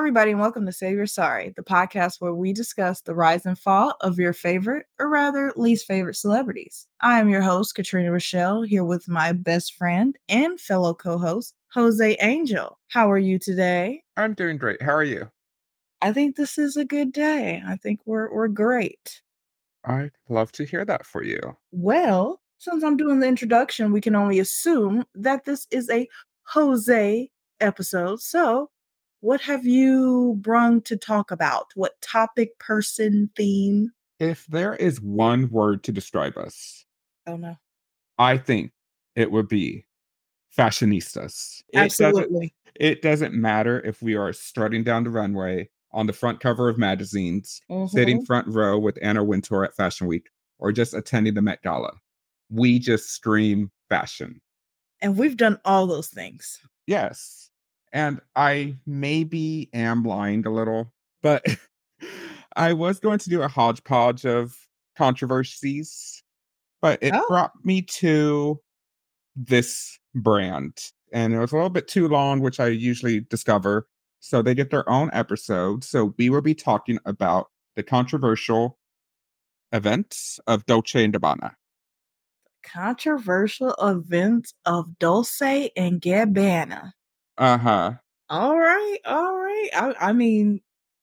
everybody, and welcome to Say You're Sorry, the podcast where we discuss the rise and fall of your favorite, or rather, least favorite celebrities. I am your host, Katrina Rochelle, here with my best friend and fellow co-host, Jose Angel. How are you today? I'm doing great. How are you? I think this is a good day. I think we're great. I'd love to hear that for you. Well, since I'm doing the introduction, we can only assume that this is a Jose episode. So, what have you brung to talk about? What topic, person, theme? If there is one word to describe us, Oh no. I think it would be fashionistas. Absolutely. It doesn't matter if we are strutting down the runway on the front cover of magazines, sitting Mhm. front row with Anna Wintour at Fashion Week, or just attending the Met Gala. We just scream fashion. And we've done all those things. Yes. And I maybe am lying a little, but I was going to do a hodgepodge of controversies, but it Oh, brought me to this brand. And it was a little bit too long, which I usually discover. So they get their own episode. So we will be talking about the controversial events of Dolce and Gabbana. controversial events of Dulce and Gabbana. Uh-huh. All right, all right. I mean,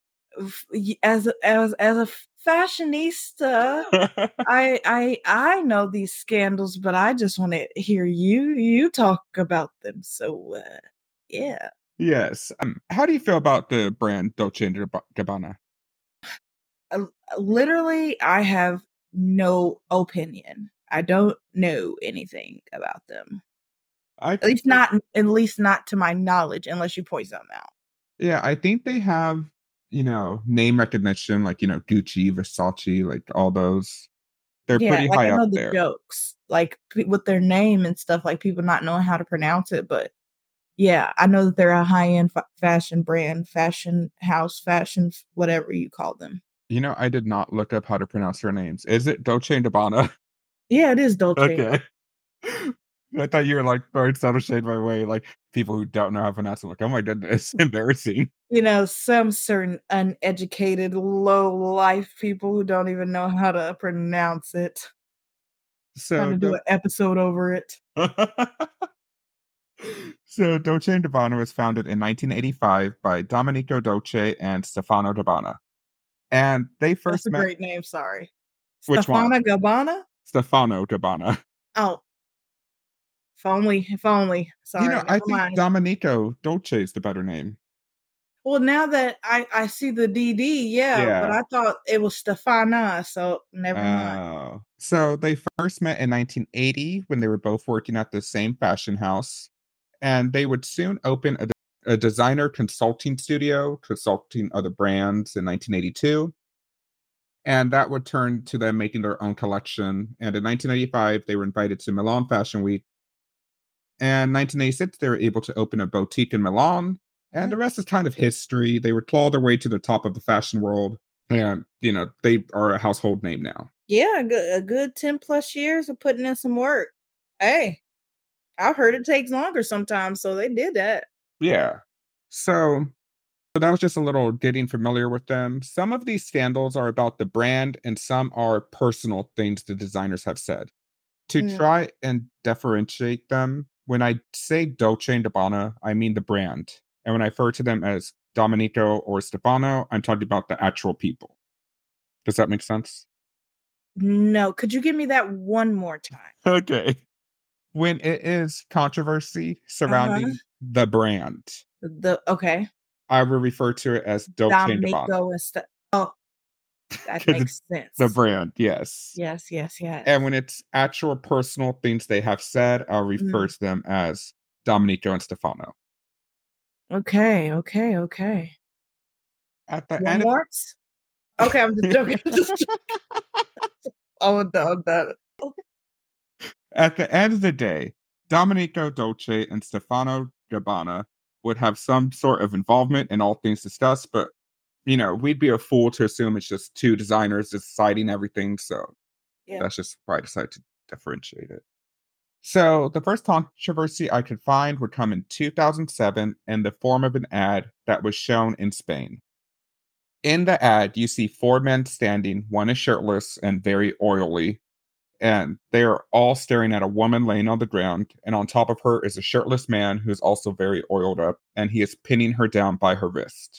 as a fashionista, I know these scandals, but I just want to hear you talk about them. So yeah. Yes. How do you feel about the brand Dolce and Gabbana? Uh, Literally, I have no opinion. I don't know anything about them. I At think least not to my knowledge, unless you point something out. Yeah, I think they have, name recognition, like, Gucci, Versace, like all those. They're Yeah, pretty like high I up know the there. jokes, like with their name and stuff, like people not knowing how to pronounce it, but yeah, I know that they're a high-end fashion brand, fashion house, fashion whatever you call them. I did not look up how to pronounce their names. Is it Dolce and Gabbana? Yeah, it is Dolce. Okay. I thought you were like throwing subtle shade my way, like people who don't know how to pronounce it. Like, oh my goodness, embarrassing. You know, some certain uneducated, low life people who don't even know how to pronounce it. Trying So, to do an episode over it. so Dolce and Gabbana was founded in 1985 by Domenico Dolce and Stefano Gabbana. And they That's first a met. great name, sorry. Which one? Stefana Gabbana? Stefano Gabbana. Oh, if only. Sorry, I never think mind. Domenico Dolce is the better name. Well, now that I see the DD, yeah, but Yeah. I thought it was Stefana, so never mind. So they first met in 1980 when they were both working at the same fashion house, and they would soon open a designer consulting studio, consulting other brands in 1982. And that would turn to them making their own collection. And in 1985, they were invited to Milan Fashion Week. And 1986, they were able to open a boutique in Milan. And the rest is kind of history. They would claw their way to the top of the fashion world. And, they are a household name now. Yeah, a good 10 plus years of putting in some work. Hey, I've heard it takes longer sometimes, so they did that. Yeah. So that was just a little getting familiar with them. Some of these scandals are about the brand, and some are personal things the designers have said. To try and differentiate them, when I say Dolce and Gabbana, I mean the brand. And when I refer to them as Domenico or Stefano, I'm talking about the actual people. Does that make sense? No, could you give me that one more time? Okay. When it is controversy surrounding the brand, Okay. I will refer to it as Dolce and Gabbana. Domenico and stuff. Oh, that Because it's makes sense. the brand, yes. Yes. And when it's actual personal things they have said, I'll refer to them as Domenico and Stefano. Okay. At the One end more? Okay, I'm just joking. I'm done. At the end of the day, Domenico Dolce and Stefano Gabbana would have some sort of involvement in all things discussed, but we'd be a fool to assume it's just two designers deciding everything. So that's just why I decided to differentiate it. So the first controversy I could find would come in 2007 in the form of an ad that was shown in Spain. In the ad, you see four men standing, one is shirtless and very oily, and they are all staring at a woman laying on the ground, and on top of her is a shirtless man who's also very oiled up, and he is pinning her down by her wrist.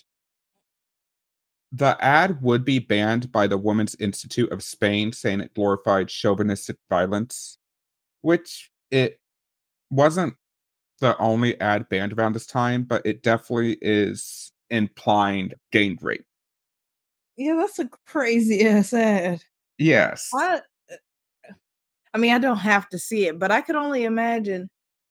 The ad would be banned by the Women's Institute of Spain, saying it glorified chauvinistic violence, which it wasn't the only ad banned around this time, but it definitely is implying gang rape. Yeah, that's a crazy ass ad. Yes. I I mean, I don't have to see it, but I could only imagine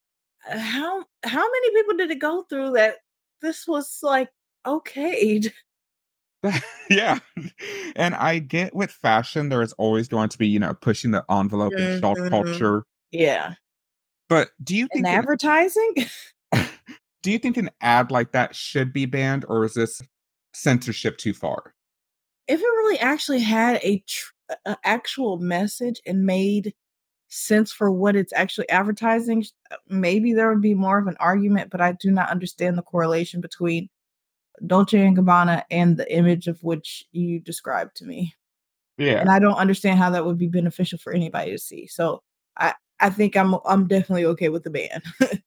how many people did it go through that this was like okayed. Yeah. And I get with fashion, there is always going to be, pushing the envelope in shop Mhm. culture. Yeah. But do you And think an advertising? do you think an ad like that should be banned, or is this censorship too far? If it really actually had a actual message and made sense for what it's actually advertising, maybe there would be more of an argument, but I do not understand the correlation between Dolce& and Gabbana and the image of which you described to me. Yeah. And I don't understand how that would be beneficial for anybody to see. So I think I'm definitely okay with the ban.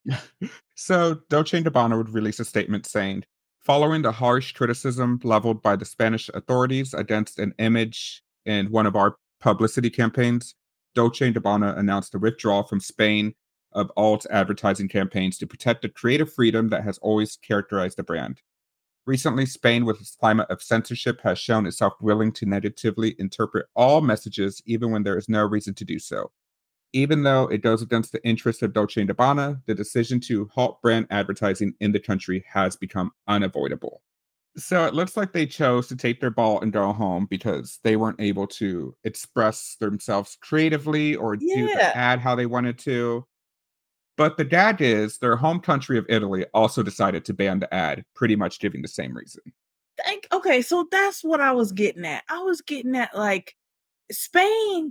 So Dolce& Gabbana would release a statement saying, following the harsh criticism leveled by the Spanish authorities against an image in one of our publicity campaigns, Dolce& Gabbana announced a withdrawal from Spain of all its advertising campaigns to protect the creative freedom that has always characterized the brand. Recently, Spain, with its climate of censorship, has shown itself willing to negatively interpret all messages, even when there is no reason to do so. Even though it goes against the interests of Dolce& and Gabbana, the decision to halt brand advertising in the country has become unavoidable. So it looks like they chose to take their ball and go home because they weren't able to express themselves creatively or do the Yeah. ad how they wanted to. But the gag is their home country of Italy also decided to ban the ad, pretty much giving the same reason. Okay, so that's what I was getting at. I was getting at like Spain,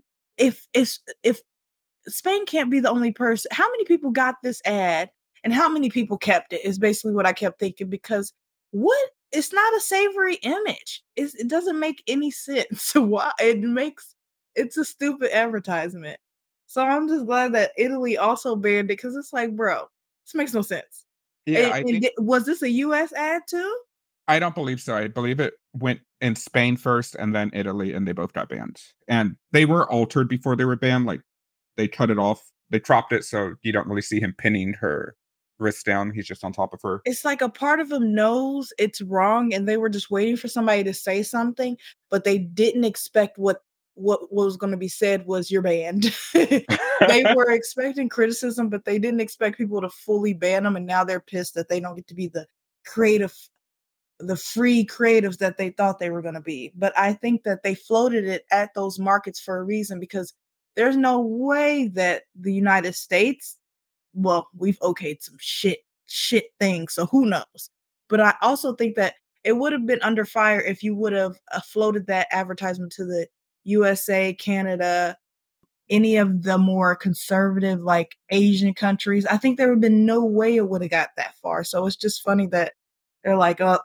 if Spain can't be the only person. How many people got this ad and how many people kept it is basically what I kept thinking because what it's not a savory image. It doesn't make any sense. Why it's a stupid advertisement. So I'm just glad that Italy also banned it because it's like, bro, this makes no sense. Yeah, I think Was this a US ad too? I don't believe so. I believe it went in Spain first and then Italy, and they both got banned. And they were altered before they were banned. Like they cut it off, they cropped it so you don't really see him pinning her wrist down. He's just on top of her. It's like a part of them knows it's wrong and they were just waiting for somebody to say something, but they didn't expect what was gonna be said was "You're banned." They were expecting criticism, but they didn't expect people to fully ban them, and now they're pissed that they don't get to be creative the free creatives that they thought they were gonna be. But I think that they floated it at those markets for a reason because there's no way that the United States well, we've okayed some shit things, so who knows? But I also think that it would have been under fire if you would have floated that advertisement to the USA, Canada, any of the more conservative, like Asian countries. I think there would have been no way it would have got that far. So it's just funny that they're like, "Oh,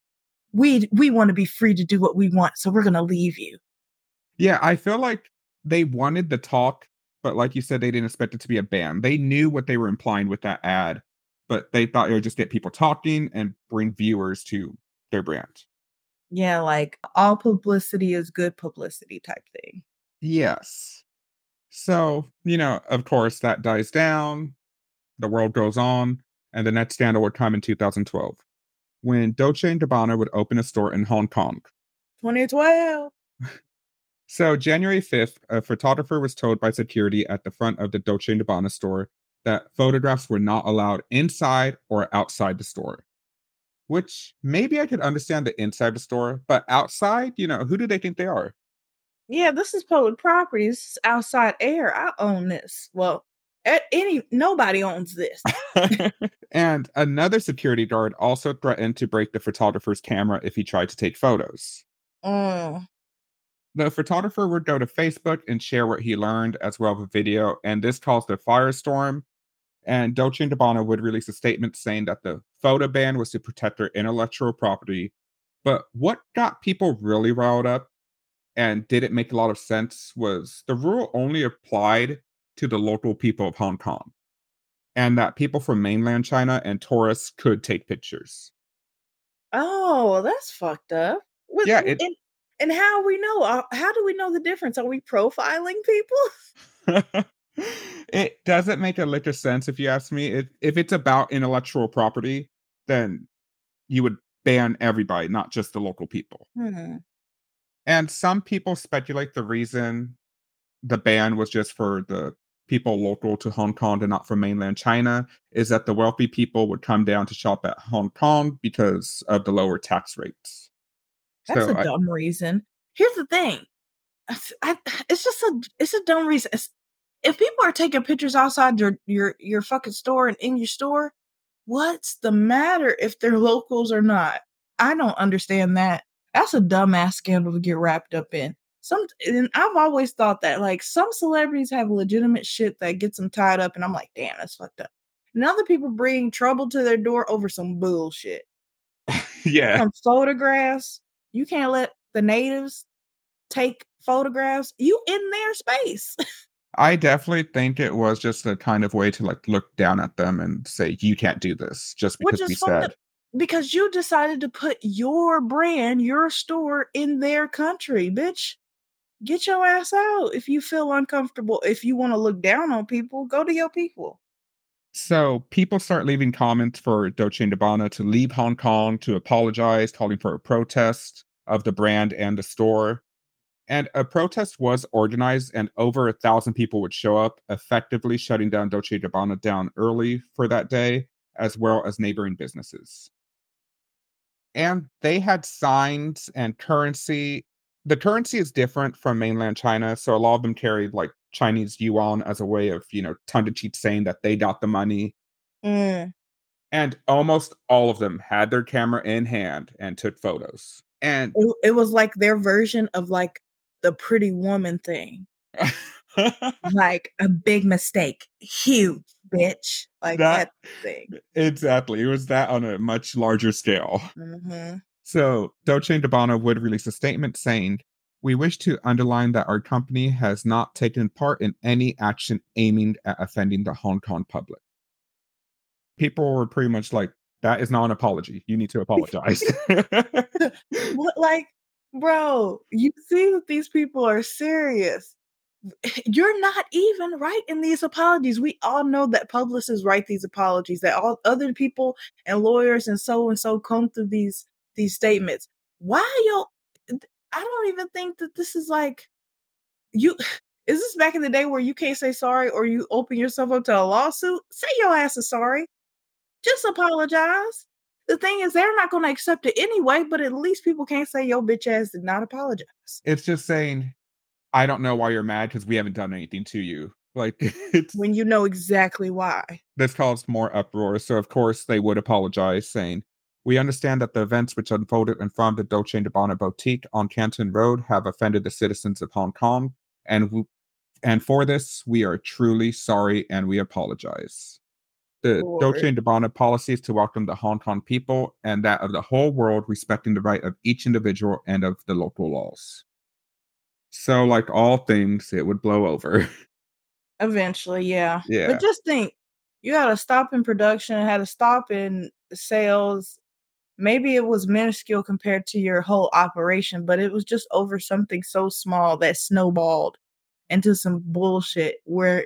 we want to be free to do what we want, so we're gonna leave you." Yeah, I feel like they wanted the talk, but like you said, they didn't expect it to be a ban. They knew what they were implying with that ad, but they thought it would just get people talking and bring viewers to their brand. Yeah, like all publicity is good publicity type thing. Yes. So, of course, that dies down, the world goes on, and the next scandal would come in 2012 when Dolce& and Gabbana would open a store in Hong Kong. 2012. So, January 5th, a photographer was told by security at the front of the Dolce& and Gabbana store that photographs were not allowed inside or outside the store. Which maybe I could understand the inside the store, but outside, who do they think they are? Yeah, this is public property. This is outside air. I own this. Well, nobody owns this. And another security guard also threatened to break the photographer's camera if he tried to take photos. Mm. The photographer would go to Facebook and share what he learned as well as a video, and this caused a firestorm. And Dolce& and Gabbana would release a statement saying that the photo ban was to protect their intellectual property. But what got people really riled up and didn't make a lot of sense was the rule only applied to the local people of Hong Kong, and that people from mainland China and tourists could take pictures. Oh, that's fucked up. Yeah, it And how we know? How do we know the difference? Are we profiling people? it doesn't make a lick of sense if you ask me. If it's about intellectual property, then you would ban everybody, not just the local people. Hmm. And some people speculate the reason the ban was just for the people local to Hong Kong and not from mainland China is that the wealthy people would come down to shop at Hong Kong because of the lower tax rates. That's So a dumb reason. Here's the thing. It's a dumb reason. If people are taking pictures outside your fucking store and in your store, what's the matter if they're locals or not? I don't understand that. That's a dumbass scandal to get wrapped up in. And I've always thought that like some celebrities have legitimate shit that gets them tied up, and I'm like, damn, that's fucked up. And other people bring trouble to their door over some bullshit. yeah. Some photographs. You can't let the natives take photographs. You in their space. I definitely think it was just a kind of way to like look down at them and say you can't do this just Which because is we fucked up said. because you decided to put your brand, your store in their country, bitch. Get your ass out if you feel uncomfortable. If you want to look down on people, go to your people. So people start leaving comments for Dolce& and Gabbana to leave Hong Kong, to apologize, calling for a protest of the brand and the store. And a protest was organized, and over 1,000 people would show up, effectively shutting down Dolce& and Gabbana down early for that day, as well as neighboring businesses. And they had signs and currency. The currency is different from mainland China, so a lot of them carried like Chinese yuan as a way of, tongue in cheek saying that they got the money. Mm. And almost all of them had their camera in hand and took photos. And It was like their version of like the pretty woman thing. Like a big mistake. Huge, bitch. Like that that thing. exactly. It was that on a much larger scale. Mm-hmm. So Dolce& and Gabbana would release a statement saying, "We wish to underline that our company has not taken part in any action aiming at offending the Hong Kong public." People were pretty much like, that is not an apology. You need to apologize. What, like, bro, you see that these people are serious. You're not even writing these apologies. We all know that publicists write these apologies, that all other people and lawyers and so come through these statements. Why yo I don't even think that this is like you is this back in the day where you can't say sorry or you open yourself up to a lawsuit? Say your ass is sorry. Just apologize. The thing is, they're not going to accept it anyway, but at least people can't say your bitch ass did not apologize. It's just saying, I don't know why you're mad because we haven't done anything to you. Like, it's When you know exactly why. this caused more uproar. So, of course, they would apologize, saying, "We understand that the events which unfolded in front of the Dolce& and Gabbana boutique on Canton Road have offended the citizens of Hong Kong, and for this, we are truly sorry and we apologize. The Dolce& Lord. and Gabbana policy is to welcome the Hong Kong people and that of the whole world, respecting the right of each individual and of the local laws." So, like all things, it would blow over. Eventually, yeah. But Yeah. just think, you had to stop in production, had to stop in sales. Maybe it was minuscule compared to your whole operation, but it was just over something so small that snowballed into some bullshit where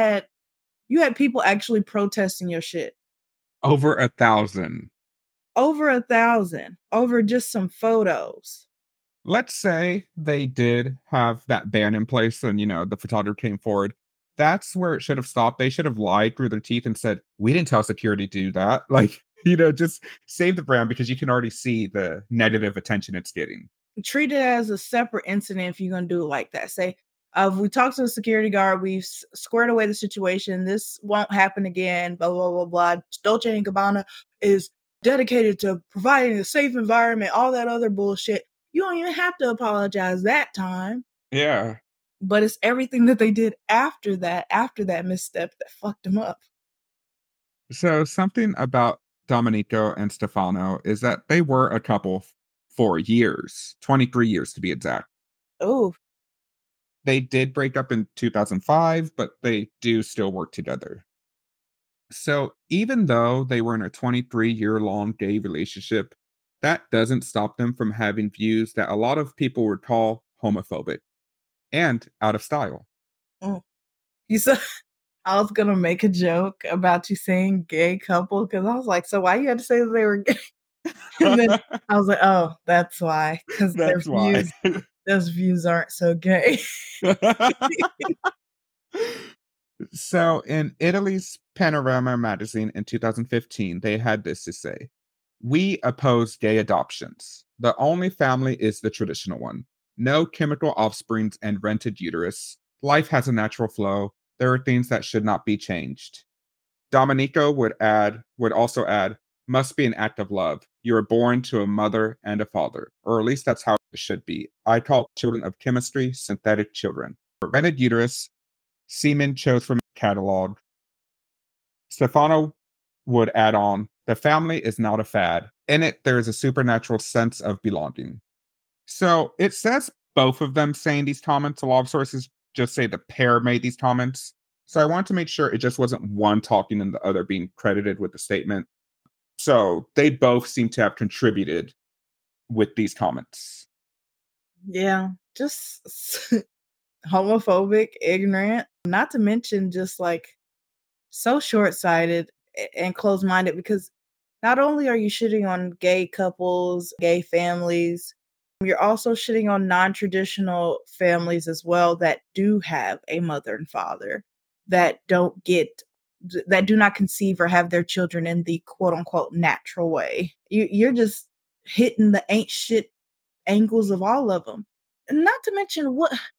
you had people actually protesting your shit. Over 1,000. Over 1,000 over just some photos. Let's say they did have that ban in place and, the photographer came forward. That's where it should have stopped. They should have lied through their teeth and said, "We didn't tell security to do that." Like, just save the brand because you can already see the negative attention it's getting. Treat it as a separate incident if you're gonna do it like that. Say, we talked to the security guard, we've squared away the situation. This won't happen again. Blah blah blah blah. Dolce and Gabbana is dedicated to providing a safe environment. All that other bullshit. You don't even have to apologize that time. Yeah. But it's everything that they did after that misstep that fucked them up. So something about Domenico and Stefano is that they were a couple for years, 23 years to be exact. Oh, They did break up in 2005, but they do still work together. So even though they were in a 23-year-long gay relationship, that doesn't stop them from having views that a lot of people would call homophobic and out of style. mm. You said I was gonna make a joke about you saying gay couple because I was like, so why you had to say that they were gay? And then I was like, oh, that's why, because That's why. those views aren't so gay. So in Italy's Panorama magazine in 2015, they had this to say: "We oppose gay adoptions. The only family is the traditional one. No chemical offsprings and rented uterus. Life has a natural flow. There are things that should not be changed." Domenico would also add, "Must be an act of love. You are born to a mother and a father, or at least that's how it should be. I call children of chemistry synthetic children. For rented uterus, semen chose from catalog." Stefano would add on, "The family is not a fad. In it, there is a supernatural sense of belonging." So it says both of them saying these comments. A lot of sources just say the pair made these comments. So I want to make sure it just wasn't one talking and the other being credited with the statement. So they both seem to have contributed with these comments. Yeah, just homophobic, ignorant, not to mention just like so short-sighted and closed-minded because not only are you shitting on gay couples, gay families, you're also shitting on non-traditional families as well that do have a mother and father that that do not conceive or have their children in the quote unquote natural way. You're just hitting the ain't shit angles of all of them. Not to mention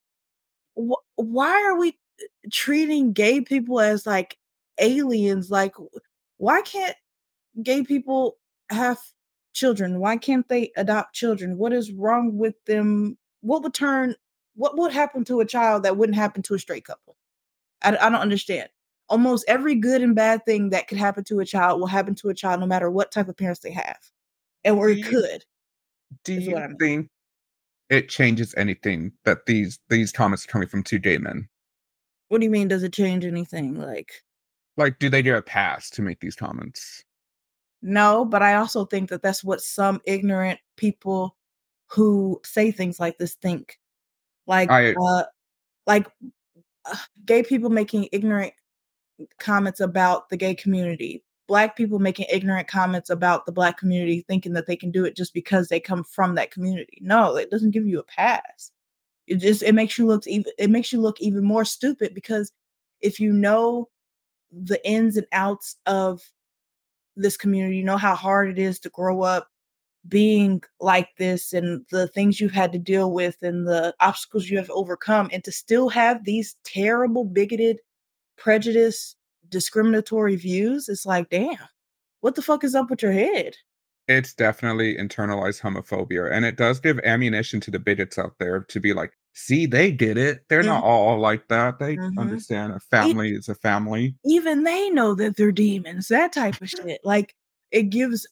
why are we treating gay people as like aliens? Like, why can't gay people have children? Why can't they adopt children? What is wrong with them? What would happen to a child that wouldn't happen to a straight couple? I don't understand. Almost every good and bad thing that could happen to a child will happen to a child no matter what type of parents they have. And or Do it you, could, do is what you I mean. think it changes anything that these comments are coming from two gay men? What do you mean? Does it change anything? Like, Like, do they get a pass to make these comments? no, but I also think that that's what some ignorant people who say things like this think. Like, I like gay people making ignorant comments about the gay community, Black people making ignorant comments about the Black community, thinking that they can do it just because they come from that community. No, it doesn't give you a pass. It makes you look even more stupid because if you know the ins and outs of this community, you know how hard it is to grow up being like this and the things you've had to deal with and the obstacles you have overcome, and to still have these terrible, bigoted, prejudice, discriminatory views. It's like, damn, what the fuck is up with your head? It's definitely internalized homophobia, and it does give ammunition to the bigots out there to be like, "See, they get it. They're not all like that. They Mm-hmm. understand a family is a family." Even they know that they're demons, that type of shit. Like, it gives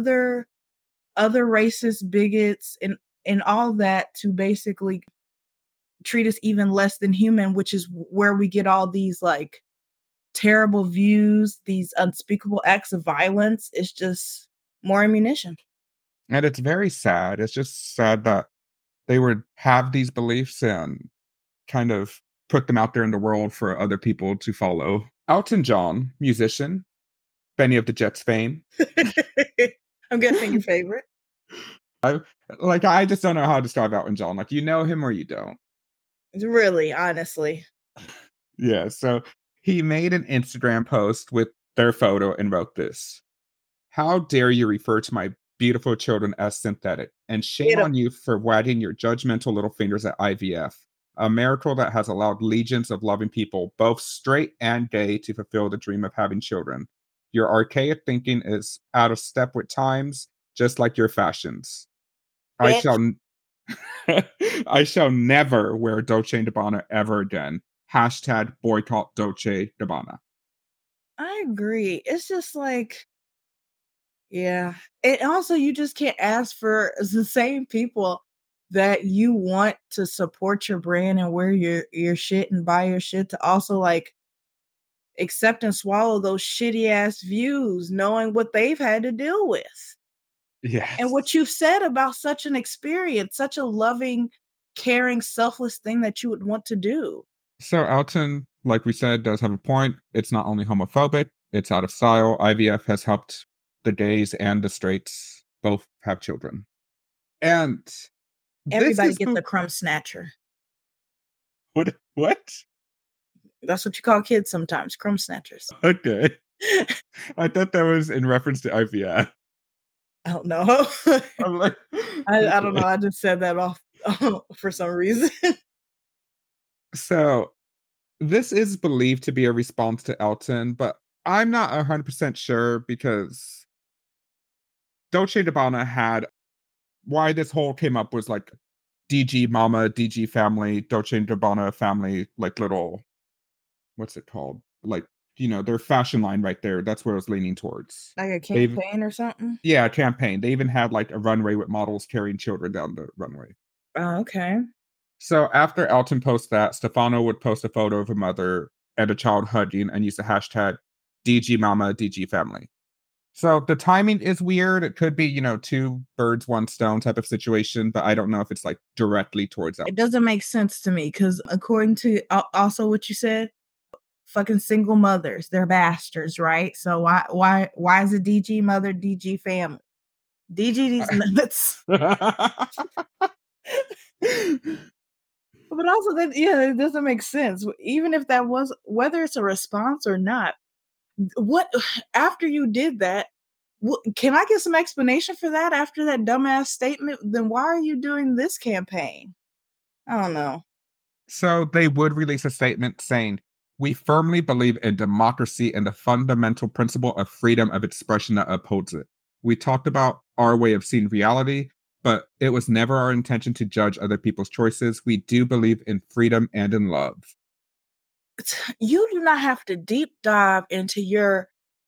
other racist bigots and all that to basically treat us even less than human, which is where we get all these like terrible views, these unspeakable acts of violence. It's just more ammunition. And it's very sad. It's just sad that they would have these beliefs and kind of put them out there in the world for other people to follow. Elton John, musician, Benny of the Jets fame. I'm guessing your favorite. I just don't know how to describe Elton John. Like, you know him or you don't. Really, honestly. Yeah, so he made an Instagram post with their photo and wrote this: "How dare you refer to my beautiful children as synthetic? And shame Get 'em. on you for wagging your judgmental little fingers at IVF, a miracle that has allowed legions of loving people, both straight and gay, to fulfill the dream of having children. Your archaic thinking is out of step with times, just like your fashions. I shall Bitch. I shall never wear Dolce & Gabbana ever again. Hashtag boycott Dolce & Gabbana. I agree. It's just like, yeah. And also, you just can't ask for the same people that you want to support your brand and wear your shit and buy your shit to also like accept and swallow those shitty ass views, knowing what they've had to deal with. And Yes. what you've said about such an experience, such a loving, caring, selfless thing that you would want to do. So Elton, like we said, does have a point. It's not only homophobic, it's out of style. IVF has helped the gays and the straights both have children. And this Everybody is gets a crumb snatcher. what? That's what you call kids sometimes, crumb snatchers. Okay. I thought that was in reference to IVF. I don't know. I'm like, I don't know. okay. I just said that off for some reason. So this is believed to be a response to Elton, but I'm not 100% sure because Dolce & Gabbana had why this whole came up was like DG Mama, DG family, Dolce & Gabbana family, like little, what's it called? Like, their fashion line right there. That's where I was leaning towards. Like a They've, campaign or something? yeah, campaign. They even had like a runway with models carrying children down the runway. Oh, okay. So after Elton posts that, Stefano would post a photo of a mother and a child hugging and use the hashtag DG Mama, DG Family. So the timing is weird. It could be, two birds, one stone type of situation, but I don't know if it's like directly towards It Elton. doesn't make sense to me because according to also what you said, fucking single mothers, they're bastards, right? So why is it DG mother, DG family? DG these nuts. But also that, yeah, it doesn't make sense. Even if that was, whether it's a response or not, what after you did that, can I get some explanation for that after that dumbass statement? Then why are you doing this campaign? I don't know. So they would release a statement saying, "We firmly believe in democracy and the fundamental principle of freedom of expression that upholds it. We talked about our way of seeing reality, but it was never our intention to judge other people's choices. We do believe in freedom and in love." You do not have to deep dive into your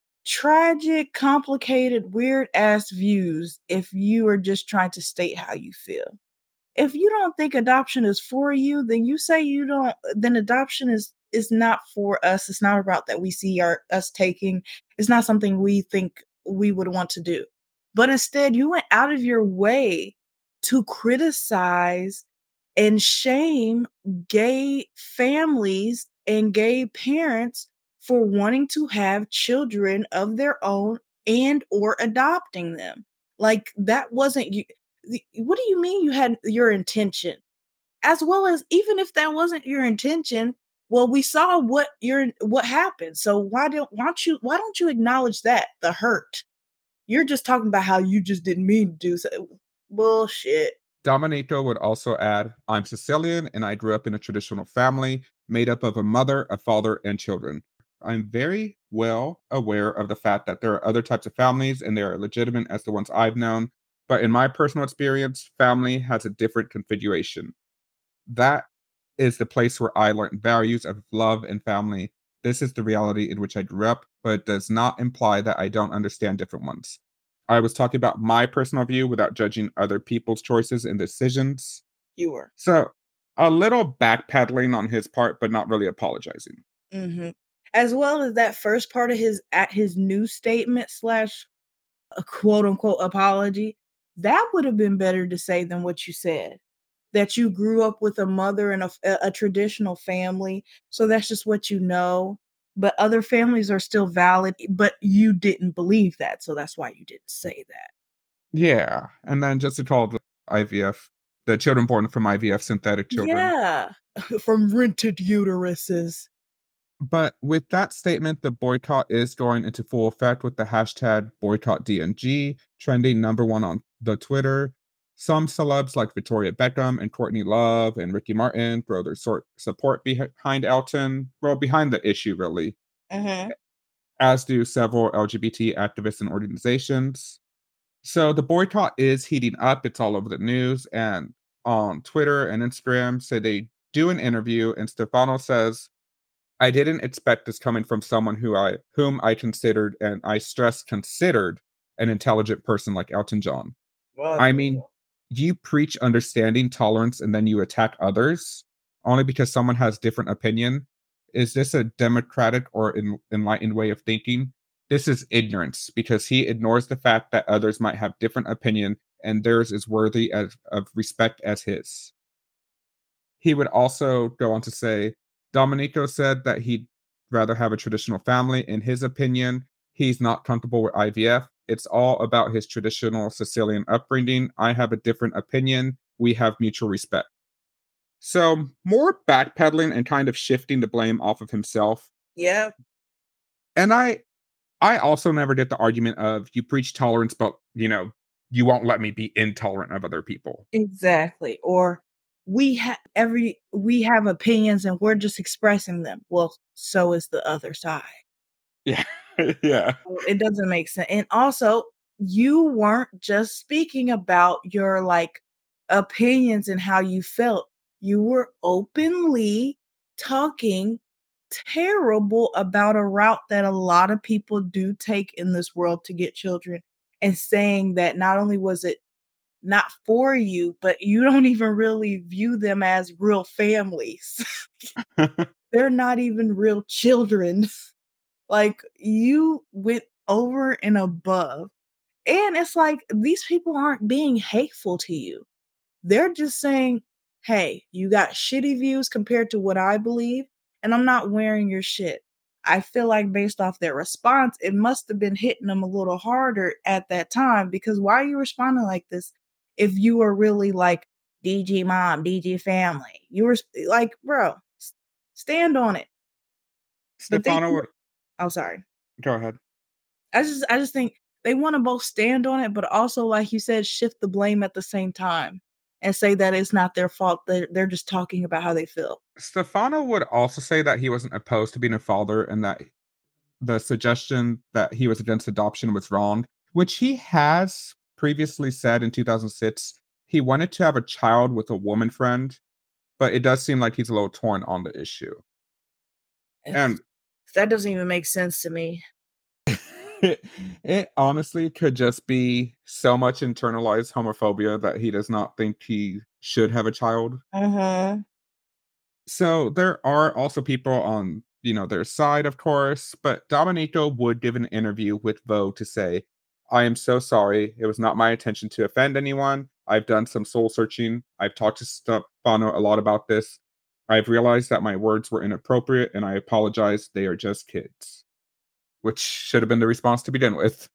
tragic, complicated, weird ass views if you are just trying to state how you feel. If you don't think adoption is for you, then you say you don't, then adoption is not for us. It's not a route that we see us taking. It's not something we think we would want to do. But instead, you went out of your way to criticize and shame gay families and gay parents for wanting to have children of their own and or adopting them. Like that wasn't you. What do you mean you had your intention? As well as even if that wasn't your intention, well, we saw what happened. So why don't you acknowledge that the hurt? You're just talking about how you just didn't mean to do so. Bullshit. Domenico would also add, "I'm Sicilian and I grew up in a traditional family made up of a mother, a father, and children. I'm very well aware of the fact that there are other types of families and they are legitimate as the ones I've known. But in my personal experience, family has a different configuration. That is the place where I learned values of love and family. This is the reality in which I grew up, but it does not imply that I don't understand different ones. I was talking about my personal view without judging other people's choices and decisions." You were. So a little backpedaling on his part, but not really apologizing. Mhm. As well as that first part of his new statement slash a quote unquote apology, that would have been better to say than what you said. That you grew up with a mother and a traditional family, so that's just what you know. But other families are still valid, but you didn't believe that, so that's why you didn't say that. Yeah. And then just to call the IVF, the children born from IVF synthetic children. Yeah, from rented uteruses. But with that statement, the boycott is going into full effect with the hashtag boycott DNG trending #1 on the Twitter. Some celebs like Victoria Beckham and Courtney Love and Ricky Martin throw their support behind Elton, well, behind the issue, really, Mhm. as do several LGBT activists and organizations. So the boycott is heating up. It's all over the news. And on Twitter and Instagram say they do an interview, and Stefano says, I didn't expect this coming from someone whom I considered, and I stress considered, an intelligent person like Elton John. I mean, you preach understanding, tolerance, and then you attack others only because someone has different opinion. Is this a democratic or enlightened way of thinking? This is ignorance because he ignores the fact that others might have different opinion and theirs is worthy of respect as his. He would also go on to say, Domenico said that he'd rather have a traditional family. In his opinion, he's not comfortable with IVF. It's all about his traditional Sicilian upbringing. I have a different opinion. We have mutual respect. So, more backpedaling and kind of shifting the blame off of himself. Yeah. And I also never get the argument of you preach tolerance, but you won't let me be intolerant of other people. Exactly. Or we have opinions and we're just expressing them. Well, so is the other side. Yeah. Yeah. It doesn't make sense. And also, you weren't just speaking about your opinions and how you felt. You were openly talking terrible about a route that a lot of people do take in this world to get children, and saying that not only was it not for you, but you don't even really view them as real families. They're not even real children. Like, you went over and above. And it's like these people aren't being hateful to you. They're just saying, hey, you got shitty views compared to what I believe, and I'm not wearing your shit. I feel like based off their response, it must have been hitting them a little harder at that time, because why are you responding like this if you were really like DG mom, DG family? You were like, bro, stand on it. But Stefano would oh, sorry. go ahead. I just think they wanna both stand on it, but also, like you said, shift the blame at the same time and say that it's not their fault, they're just talking about how they feel. Stefano would also say that he wasn't opposed to being a father and that the suggestion that he was against adoption was wrong, which he has previously said in 2006. He wanted to have a child with a woman friend, but it does seem like he's a little torn on the issue. And That doesn't even make sense to me. it honestly could just be so much internalized homophobia that he does not think he should have a child. Mhm. So there are also people on, their side, of course, but Domenico would give an interview with Vogue to say, I am so sorry. It was not my intention to offend anyone. I've done some soul searching. I've talked to Stefano a lot about this. I've realized that my words were inappropriate and I apologize. They are just kids. Which should have been the response to begin with.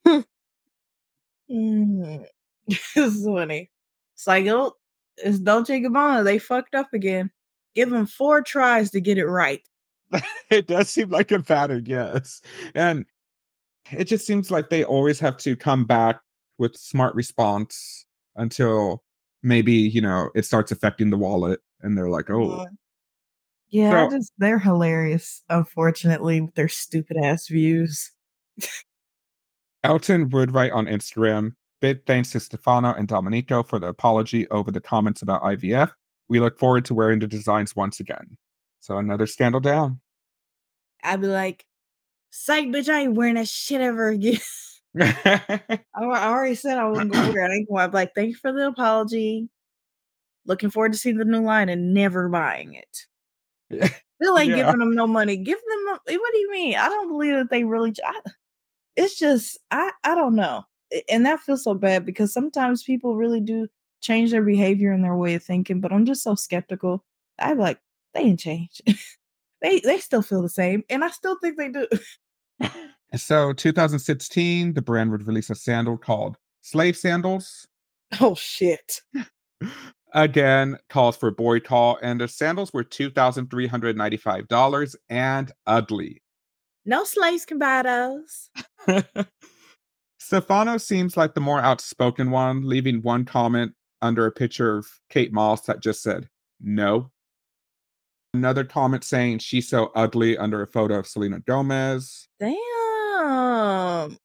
Mhm. It's funny. It's like, oh, it's Dolce & Gabbana. They fucked up again. Give them 4 tries to get it right. It does seem like a pattern, yes. And it just seems like they always have to come back with smart response until maybe, it starts affecting the wallet and they're like, oh. Yeah, So they're hilarious, unfortunately, with their stupid ass views. Elton would write on Instagram, big thanks to Stefano and Domenico for the apology over the comments about IVF. We look forward to wearing the designs once again. So another scandal down. I'd be like, psych, bitch, I ain't wearing that shit ever again. I already said I wasn't gonna wear it. I ain't gonna. I'm like, thank you for the apology. Looking forward to seeing the new line and never buying it. Still ain't Yeah. giving them no money. Give them what do you mean? I don't believe that they really it's just I don't know. And that feels so bad because sometimes people really do change their behavior and their way of thinking, but I'm just so skeptical. I'm like, they ain't changed. They still feel the same, and I still think they do. So 2016, the brand would release a sandal called Slave Sandals. Oh shit. Again, calls for boycott, and the sandals were $2,395 and ugly. No slaves can buy those. Stefano seems like the more outspoken one, leaving one comment under a picture of Kate Moss that just said, no. Another comment saying she's so ugly under a photo of Selena Gomez. Damn.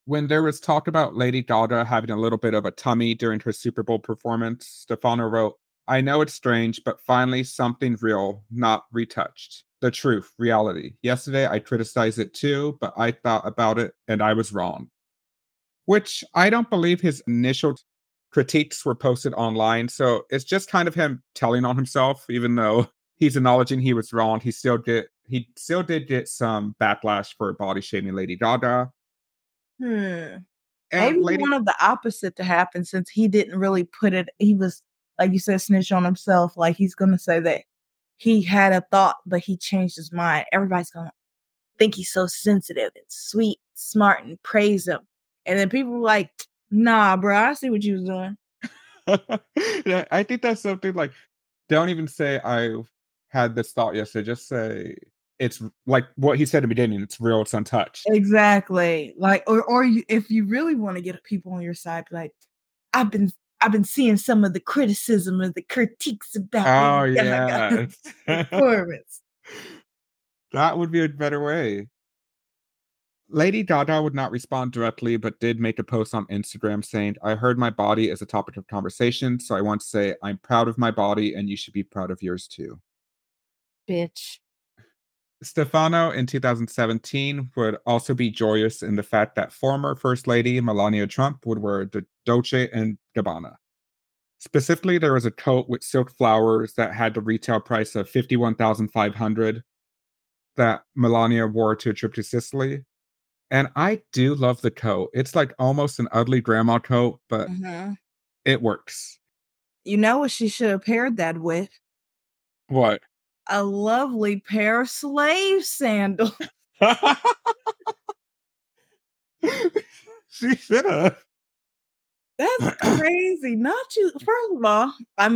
When there was talk about Lady Gaga having a little bit of a tummy during her Super Bowl performance, Stefano wrote, I know it's strange, but finally something real, not retouched. The truth, reality. Yesterday I criticized it too, but I thought about it and I was wrong. Which I don't believe his initial critiques were posted online. So it's just kind of him telling on himself, even though he's acknowledging he was wrong. He still did get some backlash for body shaming Lady Gaga. Hmm. And Maybe he Lady wanted the opposite to happen since he didn't really put it. He was, like you said, snitch on himself. Like he's going to say that he had a thought, but he changed his mind. Everybody's going to think he's so sensitive and sweet, smart, and praise him. And then people were like, nah, bro, I see what you was doing. Yeah, I think that's something like don't even say I had this thought yesterday. Just say it's like what he said in the beginning. It's real. It's untouched. Exactly. Like, or you, if you really want to get people on your side, be like, I've been I've been seeing some of the criticism or the critiques about Oh Lady Gaga's yeah, performance. that would be a better way. Lady Gaga would not respond directly, but did make a post on Instagram saying, I heard my body is a topic of conversation, so I want to say I'm proud of my body and you should be proud of yours too. Bitch. Stefano in 2017 would also be joyous in the fact that former First Lady Melania Trump would wear the Dolce and Gabbana. Specifically, there was a coat with silk flowers that had the retail price of 51,500 that Melania wore to a trip to Sicily. And I do love the coat. It's like almost an ugly grandma coat, but Mhm. it works. You know what she should have paired that with? What? A lovely pair of slave sandals. She should have. That's crazy. Not you. First of all,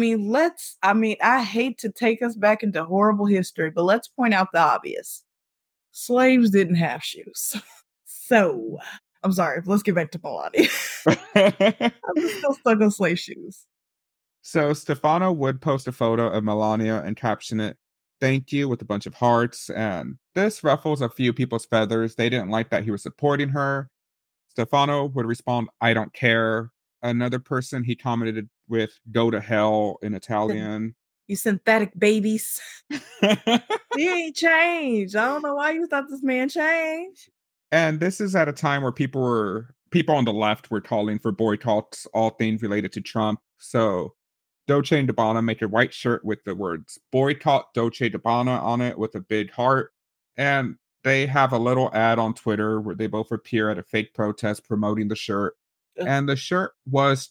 I hate to take us back into horrible history, but let's point out the obvious. Slaves didn't have shoes. So, I'm sorry. Let's get back to Melania. I'm just still stuck on slave shoes. So Stefano would post a photo of Melania and caption it, thank you, with a bunch of hearts. And this ruffles a few people's feathers. They didn't like that he was supporting her. Stefano would respond, I don't care. Another person he commented with, go to hell in Italian. You synthetic babies. He ain't changed. I don't know why you thought this man changed. And this is at a time where people on the left were calling for boycotts, all things related to Trump. So Dolce and Gabbana make a white shirt with the words boycott Dolce Gabbana on it with a big heart. And they have a little ad on Twitter where they both appear at a fake protest promoting the shirt. Ugh. And the shirt was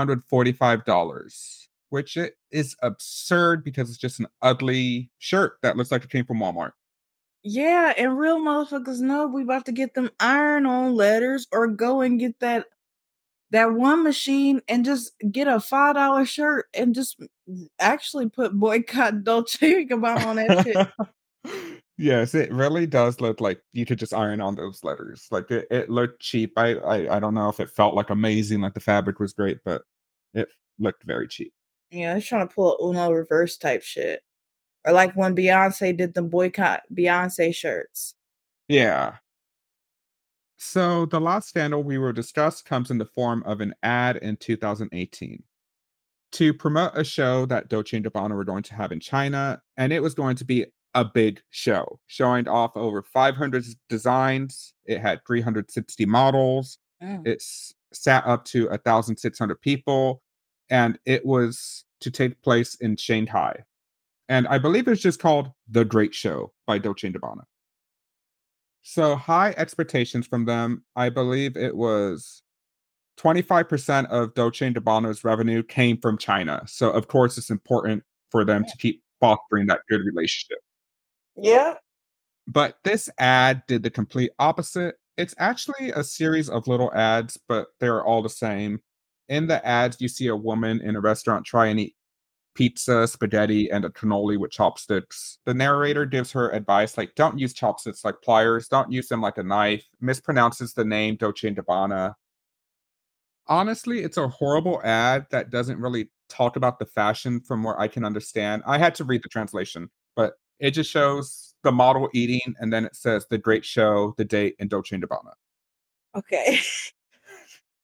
$245, which it is absurd because it's just an ugly shirt that looks like it came from Walmart. Yeah, and real motherfuckers know we about to get them iron-on letters or go and get that one machine and just get a $5 shirt and just actually put boycott Dolce & Gabbana on that shit. Yes, it really does look like you could just iron on those letters. Like it looked cheap. I don't know if it felt like amazing, like the fabric was great, but it looked very cheap. Yeah, they're trying to pull a Uno reverse type shit. Or like when Beyonce did the boycott Beyonce shirts. Yeah. So the last scandal we will discuss comes in the form of an ad in 2018 to promote a show that Dolce and Gabbana were going to have in China, and it was going to be a big show, showing off over 500 designs. It had 360 models. Mm. It's sat up to 1,600 people, and it was to take place in Shanghai. And I believe it's just called The Great Show by Dolce and Gabbana. So high expectations from them. I believe it was 25% of Dolce& and Gabbana's revenue came from China. So of course it's important for them to keep fostering that good relationship. Yeah. But this ad did the complete opposite. It's actually a series of little ads, but they're all the same. In the ads, you see a woman in a restaurant try and eat pizza, spaghetti, and a cannoli with chopsticks. The narrator gives her advice like, don't use chopsticks like pliers, don't use them like a knife, mispronounces the name Dolce& and Gabbana. Honestly, it's a horrible ad that doesn't really talk about the fashion from where I can understand. I had to read the translation, but it just shows the model eating, and then it says the great show, the date, and Dolce& and Gabbana. Okay.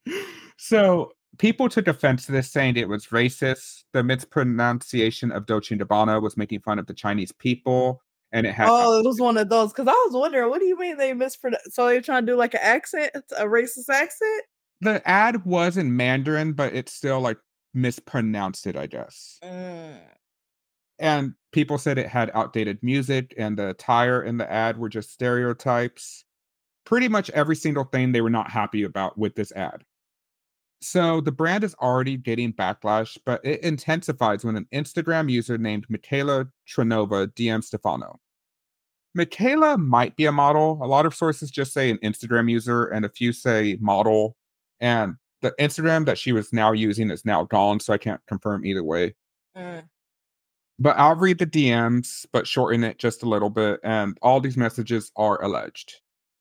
So people took offense to this, saying it was racist. The mispronunciation of Dolce and Gabbana was making fun of the Chinese people, and it had Oh, it was one of those because I was wondering, what do you mean they mispronounced? So they're trying to do like an accent, a racist accent? the ad was in Mandarin, but it's still like mispronounced it, I guess. Mm. And people said it had outdated music, and the attire in the ad were just stereotypes. Pretty much every single thing they were not happy about with this ad. So the brand is already getting backlash, but it intensifies when an Instagram user named Michaela Tronova DMs Stefano. Michaela might be a model. A lot of sources just say an Instagram user, and a few say model. And the Instagram that she was now using is now gone, so I can't confirm either way. Mm. But I'll read the DMs, but shorten it just a little bit, and all these messages are alleged.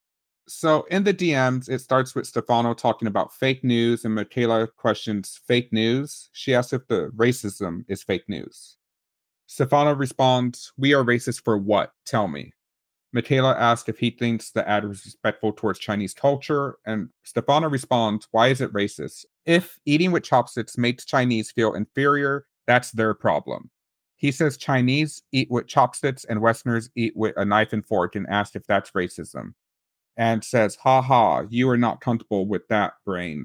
So in the DMs, it starts with Stefano talking about fake news, and Michaela questions fake news. She asks if the racism is fake news. Stefano responds, "We are racist for what? Tell me." Michaela asks if he thinks the ad was respectful towards Chinese culture, and Stefano responds, "Why is it racist? If eating with chopsticks makes Chinese feel inferior, that's their problem." He says Chinese eat with chopsticks and Westerners eat with a knife and fork, and asks if that's racism, and says, "Ha ha, you are not comfortable with that, brain.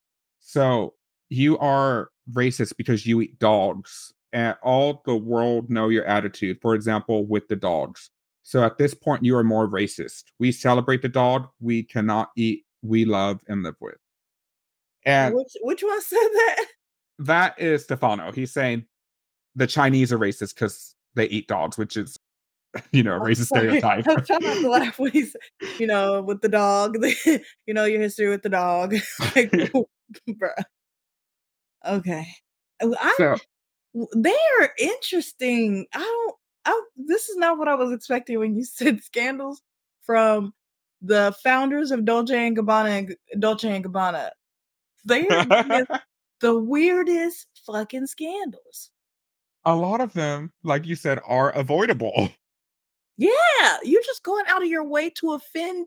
So you are racist because you eat dogs, and all the world know your attitude, for example, with the dogs. So at this point, you are more racist. We celebrate the dog we cannot eat, we love, and live with." And Which one said that? that is Stefano. He's saying the Chinese are racist because they eat dogs, which is, a I'm racist sorry. stereotype. I'm trying not to laugh when he's, with the dog, your history with the dog. Like, bruh. Okay. So They are interesting. This is not what I was expecting when you said scandals from the founders of Dolce and Gabbana. They're giving the weirdest fucking scandals. a lot of them, like you said, are avoidable. Yeah, you're just going out of your way to offend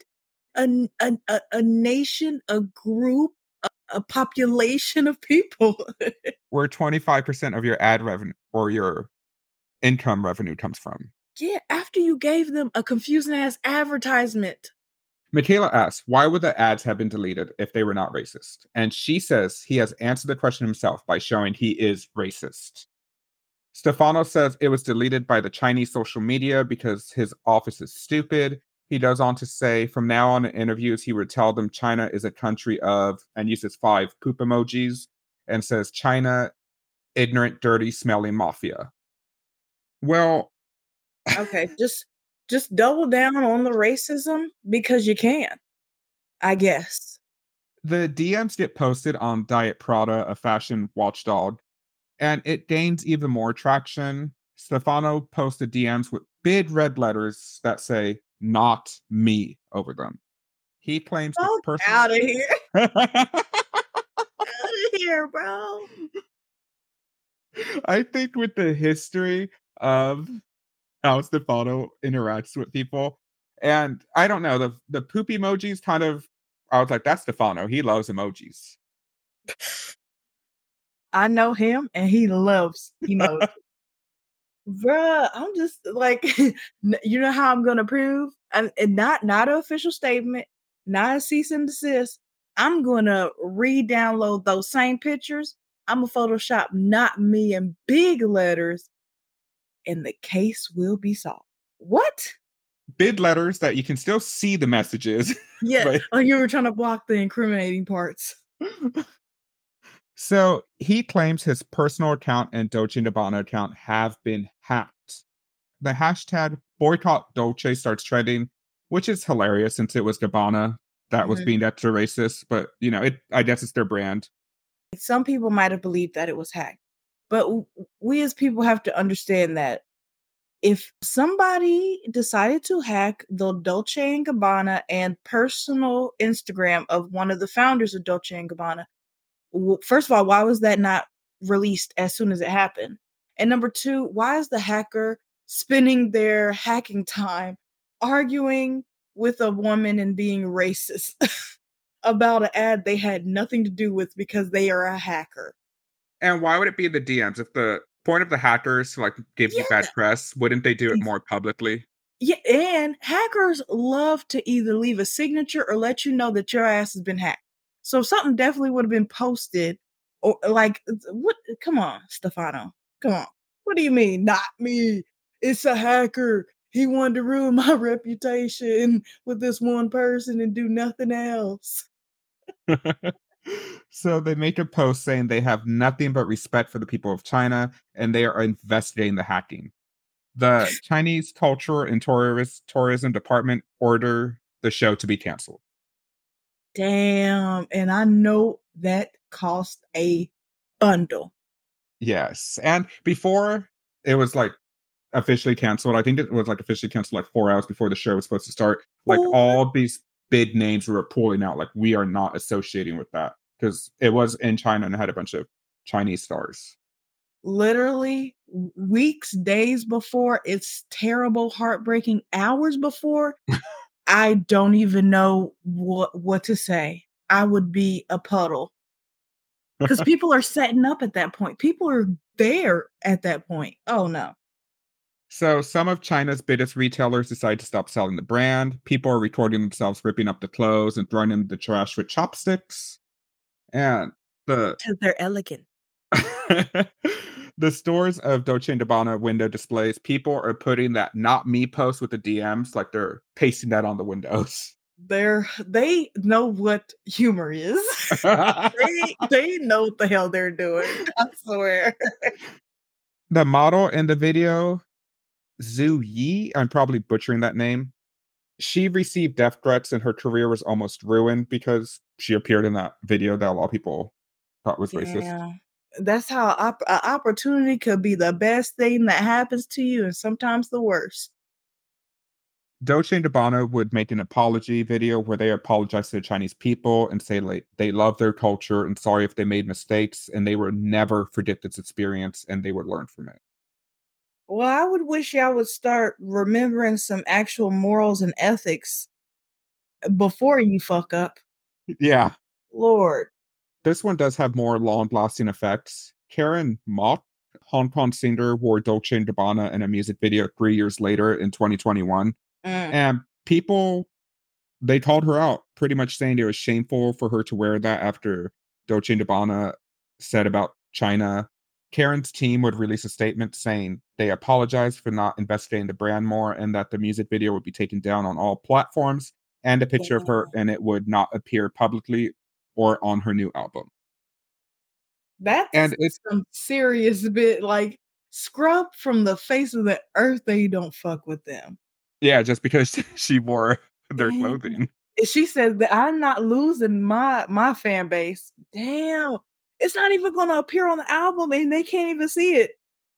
a nation, a group, a population of people. Where 25% of your ad revenue or your income revenue comes from. Yeah, after you gave them a confusing ass advertisement. Michaela asks, why would the ads have been deleted if they were not racist? And she says he has answered the question himself by showing he is racist. Stefano says it was deleted by the Chinese social media because his office is stupid. He goes on to say, from now on in interviews, he would tell them China is a country of, and uses 5 poop emojis, and says, China, ignorant, dirty, smelling mafia. Well, Okay, just double down on the racism because you can, I guess. the DMs get posted on Diet Prada, a fashion watchdog, and it gains even more traction. Stefano posted DMs with big red letters that say, "Not me," over them. He claims his Fuck personal. out of here. Out of here, bro. I think with the history of how Stefano interacts with people, and I don't know, the poop emojis kind of, I was like, that's Stefano. He loves emojis. I know him and he loves emojis. Bruh, I'm just like, you know how I'm gonna prove? And not an official statement, not a cease and desist. I'm gonna re-download those same pictures. I'm gonna Photoshop not me in big letters, and the case will be solved. What? Big letters that you can still see the messages. Yeah. But Oh, you were trying to block the incriminating parts. so he claims his personal account and Dolce & Gabbana account have been hacked. The hashtag boycott Dolce starts trending, which is hilarious since it was Gabbana that was Mhm. being extra racist. But I guess it's their brand. Some people might have believed that it was hacked, but we as people have to understand that if somebody decided to hack the Dolce and Gabbana and personal Instagram of one of the founders of Dolce and Gabbana, first of all, why was that not released as soon as it happened? And number two, why is the hacker spending their hacking time arguing with a woman and being racist about an ad they had nothing to do with because they are a hacker. And why would it be the DMs? If the point of the hackers to like give you bad Yeah. press, wouldn't they do it more publicly? Yeah, and hackers love to either leave a signature or let you know that your ass has been hacked. So something definitely would have been posted, or like, what? Come on, Stefano. Come on. What do you mean? Not me. It's a hacker. He wanted to ruin my reputation with this one person and do nothing else. So they make a post saying they have nothing but respect for the people of China and they are investigating the hacking. The Chinese Culture and Tourism Department order the show to be canceled. Damn. And I know that cost a bundle. Yes. And before it was like officially canceled, I think it was like officially canceled like 4 hours before the show was supposed to start. Like What? all these big names were pulling out, like, we are not associating with that because it was in China and it had a bunch of Chinese stars. Literally weeks, days before, it's terrible, heartbreaking, hours before, I don't even know what to say. I would be a puddle. Because people are setting up at that point. People are there at that point. Oh no. So some of China's biggest retailers decide to stop selling the brand. People are recording themselves ripping up the clothes and throwing them in the trash with chopsticks. And the Because they're elegant. the stores of Dolce & Gabbana window displays, people are putting that "not me" post with the DMs, like they're pasting that on the windows. They know what humor is. They know what the hell they're doing. I swear. The model in the video, Zhu Yi, I'm probably butchering that name. She received death threats and her career was almost ruined because she appeared in that video that a lot of people thought was racist. Yeah. That's how opportunity could be the best thing that happens to you and sometimes the worst. Dolce & Gabbana would make an apology video where they apologize to the Chinese people and say like they love their culture and sorry if they made mistakes and they would never forget this experience and they would learn from it. Well, I would wish y'all would start remembering some actual morals and ethics before you fuck up. Yeah. Lord. This one does have more long-lasting effects. Karen Mok, Hong Kong singer, wore Dolce & Gabbana in a music video 3 years later in 2021. Mm. And people, they called her out, pretty much saying it was shameful for her to wear that after Dolce & Gabbana said about China. Karen's team would release a statement saying they apologized for not investigating the brand more and that the music video would be taken down on all platforms and a picture of her Damn. and it would not appear publicly or on her new album. That's And it's some serious bit like scrub from the face of the earth they don't fuck with them. yeah, just because she wore their Damn. clothing. She said that I'm not losing my fan base. Damn. It's not even gonna appear on the album and they can't even see it.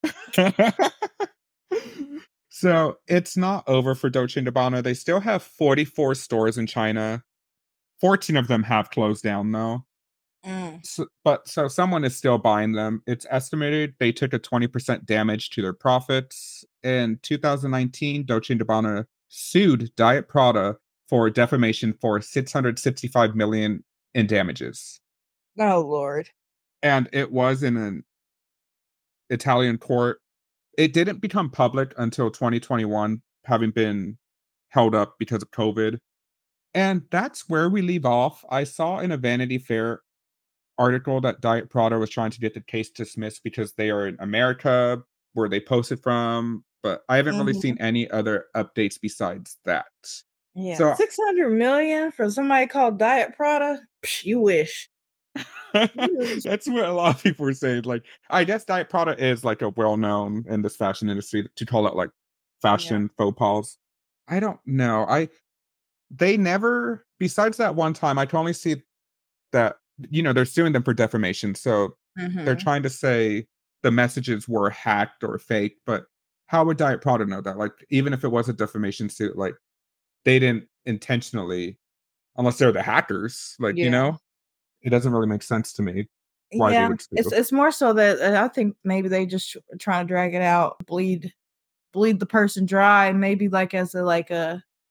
So it's not over for Dolce & Gabbana. They still have 44 stores in China. 14 of them have closed down though. Mm. So someone is still buying them. It's estimated they took a 20% damage to their profits. In 2019, Dolce & Gabbana sued Diet Prada for defamation for 665 million in damages. Oh Lord. And it was in an Italian court. It didn't become public until 2021, having been held up because of COVID. And that's where we leave off. I saw in a Vanity Fair article that Diet Prada was trying to get the case dismissed because they are in America, where they posted from, but I haven't really seen Mhm. any other updates besides that. Yeah. So 600 million for somebody called Diet Prada? Psh, you wish. that's what a lot of people were saying. Like, I guess Diet Prada is like a well-known in this fashion industry to call it like Yeah. fashion faux pas. I don't know. They never, besides that one time, I can only see that, they're suing them for defamation. So they're Mhm. trying to say the messages were hacked or fake, but how would Diet Prada know that? Like, even if it was a defamation suit, like they didn't intentionally, unless they're the hackers, like, Yeah. it doesn't really make sense to me why they Yeah. would It's sue. it's more so that I think maybe they just trying to drag it out, bleed the person dry, maybe like as a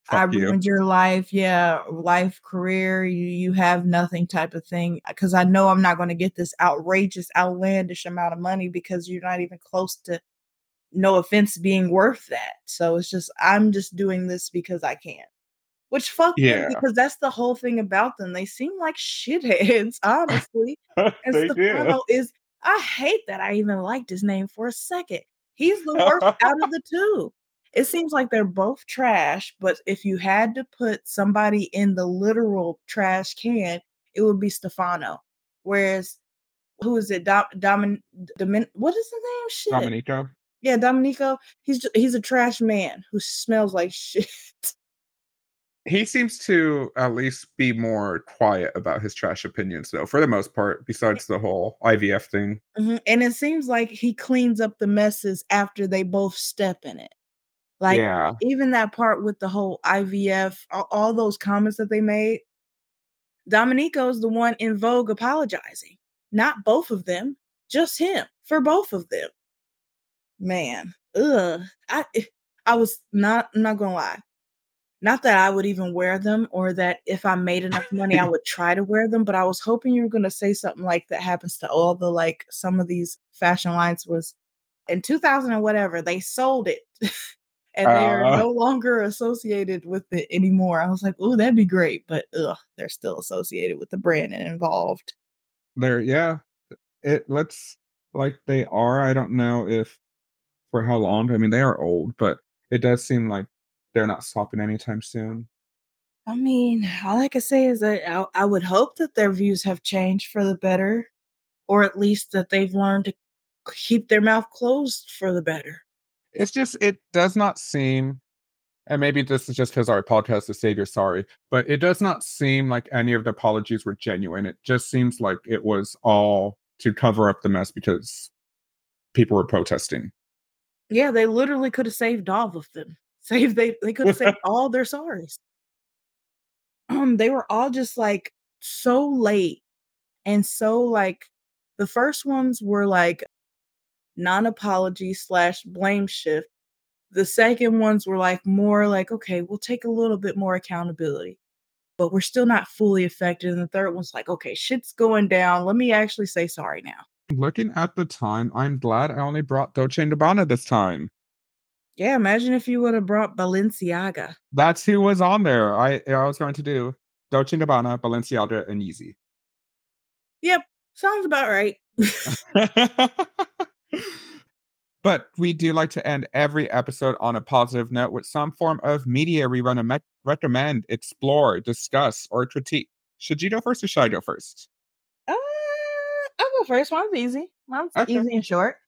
I Fuck you. ruined your life. Yeah, life, career, you have nothing type of thing. Because I know I'm not going to get this outrageous, outlandish amount of money because you're not even close to, no offense, being worth that. So it's just, I'm just doing this because I can. Which fuck them, Yeah. because that's the whole thing about them. They seem like shitheads, honestly. And They do. Stefano is, I hate that I even liked his name for a second. He's the worst out of the two. It seems like they're both trash, but if you had to put somebody in the literal trash can, it would be Stefano. Whereas, who is it? What is his name? Shit. Dominico. Yeah, Dominico. He's a trash man who smells like shit. He seems to at least be more quiet about his trash opinions, though, for the most part, besides the whole IVF thing. And it seems like he cleans up the messes after they both step in it. Like, Yeah. even that part with the whole IVF, all those comments that they made, Dominico's the one in Vogue apologizing. Not both of them, just him for both of them. Man, ugh. I was not, I'm not gonna lie. Not that I would even wear them or that if I made enough money, I would try to wear them, but I was hoping you were going to say something like that happens to all the, like, some of these fashion lines was in 2000 or whatever, they sold it and they are Uh, no longer associated with it anymore. I was like, oh, that'd be great. But they're still associated with the brand and involved. yeah, it looks like they are. I don't know if for how long. I mean, they are old, but it does seem like they're not stopping anytime soon. I mean, all I can say is that I would hope that their views have changed for the better, or at least that they've learned to keep their mouth closed for the better. It's just, it does not seem, and maybe this is just because our podcast is Savior Sorry, but it does not seem like any of the apologies were genuine. It just seems like it was all to cover up the mess because people were protesting. Yeah, they literally could have saved all of them. They could have saved all their sorries. They were all just like so late and so like the first ones were like non-apology slash blame shift. The second ones were like more like, okay, we'll take a little bit more accountability, but we're still not fully affected. And the third one's like, okay, shit's going down. Let me actually say sorry now. Looking at the time, I'm glad I only brought Dolce & Gabbana this time. Yeah, imagine if you would have brought Balenciaga. That's who was on there. I was going to do Dolce & Gabbana, Balenciaga, and Yeezy. Yep, sounds about right. But we do like to end every episode on a positive note with some form of media we want to recommend, explore, discuss, or critique. Should you go first or should I go first? I'll go first. Mine's easy. Mine's Okay. easy and short.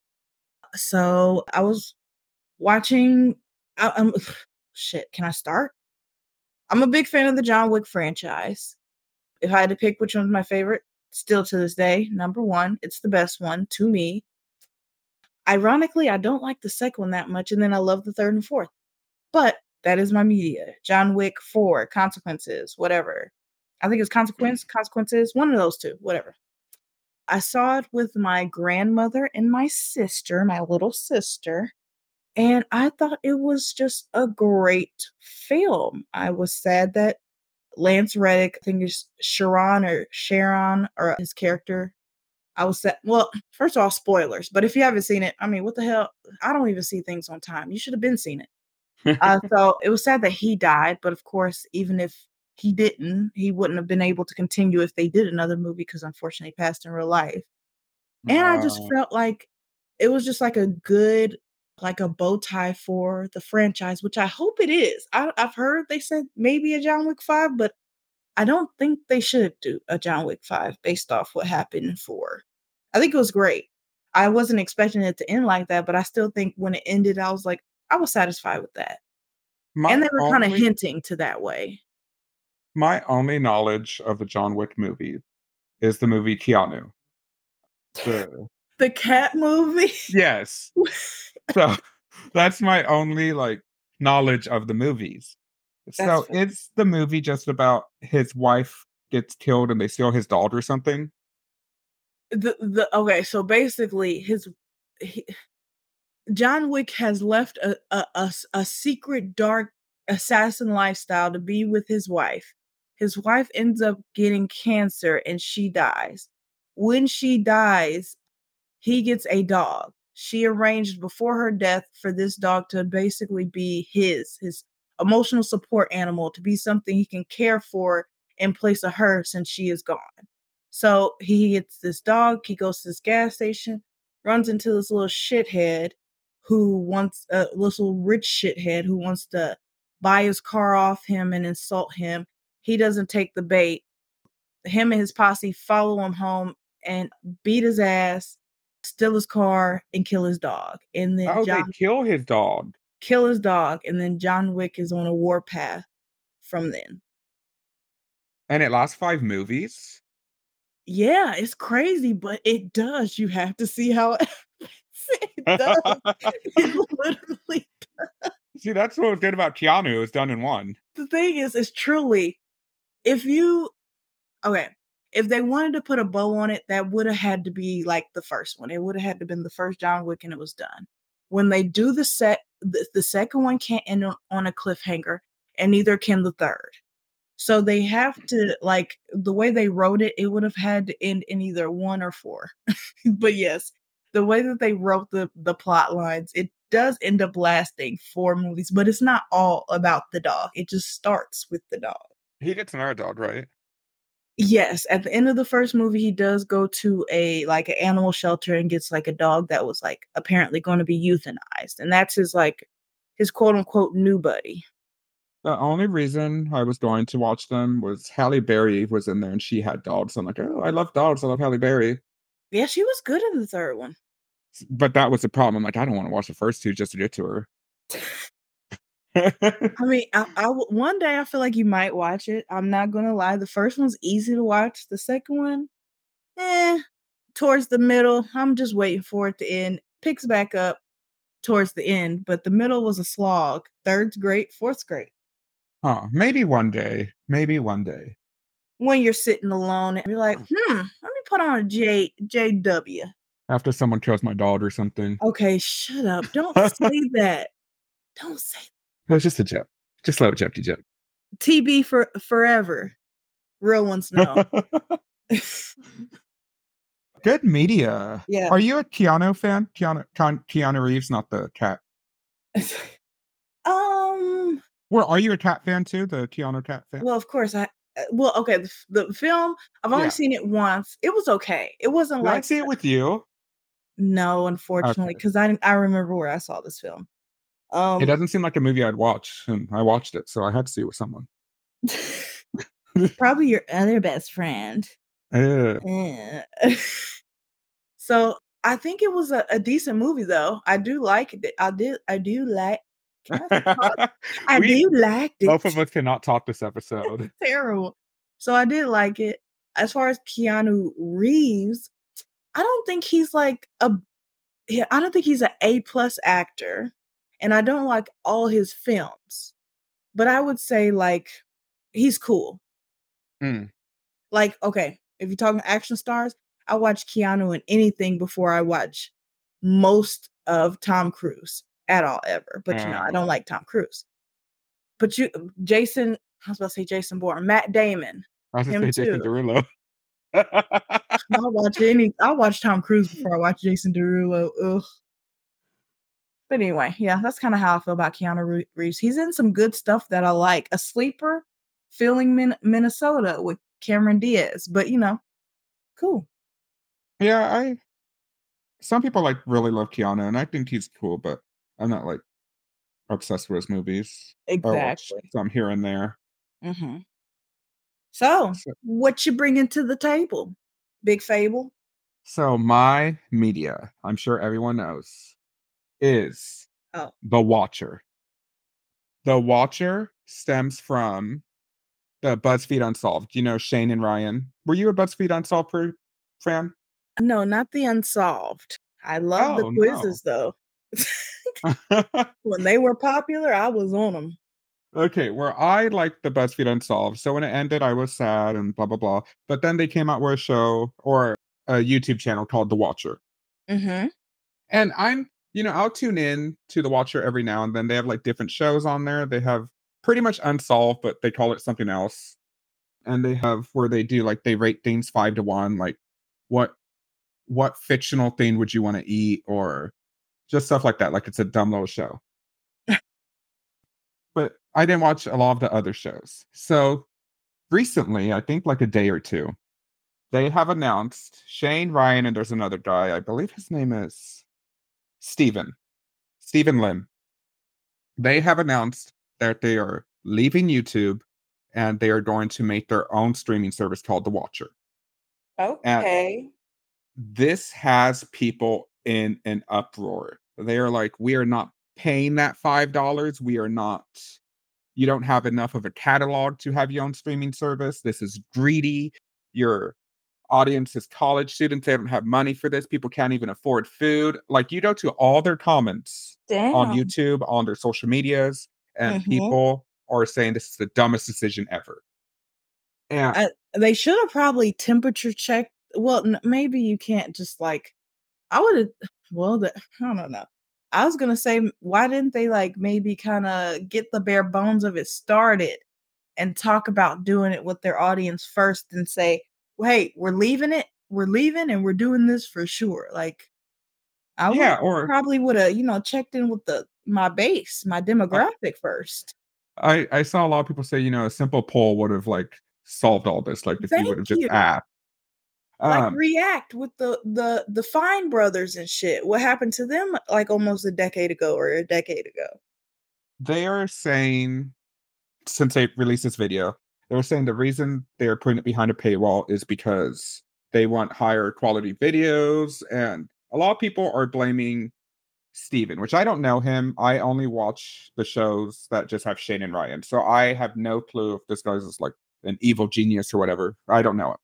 So I was watching. I'm shit. Can I start? I'm a big fan of the John Wick franchise. If I had to pick which one's my favorite, still to this day, number one, it's the best one to me. Ironically, I don't like the second one that much, and then I love the third and fourth. But that is my media. John Wick 4, Consequences, whatever. I think it's Consequences, one of those two, whatever. I saw it with my grandmother and my sister, my little sister, and I thought it was just a great film. I was sad that Lance Reddick, I think it's Sharon, or his character. I was sad. Well, first of all, spoilers. But if you haven't seen it, I mean, what the hell? I don't even see things on time. You should have been seen it. So it was sad that he died. But of course, even if he didn't, he wouldn't have been able to continue if they did another movie because unfortunately he passed in real life. And I just Uh, felt like it was just like a good, like a bow tie for the franchise, which I hope it is. I've heard they said maybe a John Wick 5, but I don't think they should do a John Wick 5 based off what happened in 4. I think it was great. I wasn't expecting it to end like that, but I still think when it ended, I was like, I was satisfied with that. And my they were kind of only hinting to that way. my only knowledge of the John Wick movie is the movie Keanu. The The cat movie? yes. So that's my only like knowledge of the movies. That's So funny. it's the movie just about his wife gets killed and they steal his dog or something? Okay, so basically he, John Wick has left a secret dark assassin lifestyle to be with his wife. His wife ends up getting cancer and she dies. When she dies, he gets a dog. She arranged before her death for this dog to basically be his emotional support animal, to be something he can care for in place of her since she is gone. So he gets this dog, he goes to this gas station, runs into this little shithead who wants a little rich shithead who wants to buy his car off him and insult him. He doesn't take the bait. Him and his posse follow him home and beat his ass, steal his car, and kill his dog. And then they kill his dog. Kill his dog, and then John Wick is on a warpath from then. And it lasts 5 movies? Yeah, it's crazy, but it does. You have to see how it does. It literally does. See, that's what was good about Keanu. It's done in one. The thing is, it's truly, if they wanted to put a bow on it, that would have had to be like the first one. It would have had to been the first John Wick and it was done. When they do the second one can't end on a cliffhanger, and neither can the third. So they have to, like, the way they wrote it, it would have had to end in either 1 or 4. But yes, the way that they wrote the plot lines, it does end up lasting 4 movies, but it's not all about the dog. It just starts with the dog. He gets another dog, right? Yes, at the end of the first movie, he does go to an animal shelter and gets like a dog that was like apparently going to be euthanized, and that's his quote unquote new buddy. The only reason I was going to watch them was Halle Berry was in there and she had dogs. I'm like, oh, I love dogs. I love Halle Berry. Yeah, she was good in the third one. But that was the problem. I'm like, I don't want to watch the first 2 just to get to her. I mean, one day I feel like you might watch it. I'm not gonna lie. The first one's easy to watch. The second one, towards the middle. I'm just waiting for it to end. Picks back up towards the end, but the middle was a slog. Third's great. Fourth's great. Maybe one day. When you're sitting alone and you're like, let me put on a JW. After someone kills my dog or something. Okay, shut up. Don't say that. Don't say that. It was just a joke. Just let it joke. TB for forever. Real ones know. Good media. Yeah. Are you a Keanu fan? Keanu Reeves, not the cat. Well, are you a cat fan too? The Keanu cat fan? Well, of course. Okay. The film, I've only seen it once. It was okay. It wasn't Did I see it with you? No, unfortunately, because I remember where I saw this film. It doesn't seem like a movie I'd watch, and I watched it, so I had to see it with someone. Probably your other best friend. So I think it was a decent movie, though. I do like it. I do like. I do like it. Both of us cannot talk this episode. Terrible. So I did like it. As far as Keanu Reeves, I don't think he's like an A+ actor, and I don't like all his films, but I would say like he's cool. Like, okay, if you're talking action stars, I watch Keanu in anything before I watch most of Tom Cruise at all ever. But I don't like Tom Cruise. But Jason Bourne, Matt Damon. I was going to say Jason Derulo. I'll watch Tom Cruise before I watch Jason Derulo. Ugh. But anyway, yeah, that's kind of how I feel about Keanu Reeves. He's in some good stuff that I like. A Sleeper, Filling Minnesota with Cameron Diaz. But cool. Yeah, some people like really love Keanu, and I think he's cool, but I'm not like obsessed with his movies. Exactly. Some here and there. Mm-hmm. So, what you bringing to the table, Big Fable? So my media, I'm sure everyone knows, is The Watcher. The Watcher stems from the BuzzFeed Unsolved. You know Shane and Ryan. Were you a BuzzFeed Unsolved fan? No, not the Unsolved. I love the quizzes, though. When they were popular, I was on them. Okay, where I liked the BuzzFeed Unsolved. So when it ended, I was sad and blah, blah, blah. But then they came out with a show or a YouTube channel called The Watcher. Mm-hmm. And I'll tune in to The Watcher every now and then. They have like different shows on there. They have pretty much Unsolved, but they call it something else. And they have where they do like they rate things 5 to 1, like what what fictional thing would you want to eat, or just stuff like that. Like it's a dumb little show. But I didn't watch a lot of the other shows. So recently, I think like a day or two, they have announced Shane, Ryan, and there's another guy. I believe his name is Steven Lim. They have announced that they are leaving YouTube and they are going to make their own streaming service called The Watcher. And Okay. this has people in an uproar. They are like, we are not paying that $5. We are not, you don't have enough of a catalog to have your own streaming service. This is greedy. Your audience is college students. They don't have money for this. People can't even afford food. Like you go to all their comments on Damn. YouTube, on their social medias, and Mm-hmm. people are saying this is the dumbest decision ever. And They should have probably temperature checked. Well, maybe you can't just like. I would have. Well, I don't know. I was gonna say, why didn't they like maybe kind of get the bare bones of it started and talk about doing it with their audience first and say, "Hey, we're leaving it. We're leaving, and we're doing this for sure." Like I would yeah, or probably would have, checked in with my base, my uh, demographic first. I saw a lot of people say, a simple poll would have like solved all this. Like if you would Thank have just you. asked. Like Um, React with the Fine brothers and shit. What happened to them like almost a decade ago or a decade ago? they are saying since they released this video, they were saying the reason they're putting it behind a paywall is because they want higher quality videos, and a lot of people are blaming Steven, which I don't know him. I only watch the shows that just have Shane and Ryan. So I have no clue if this guy's is like an evil genius or whatever. I don't know it.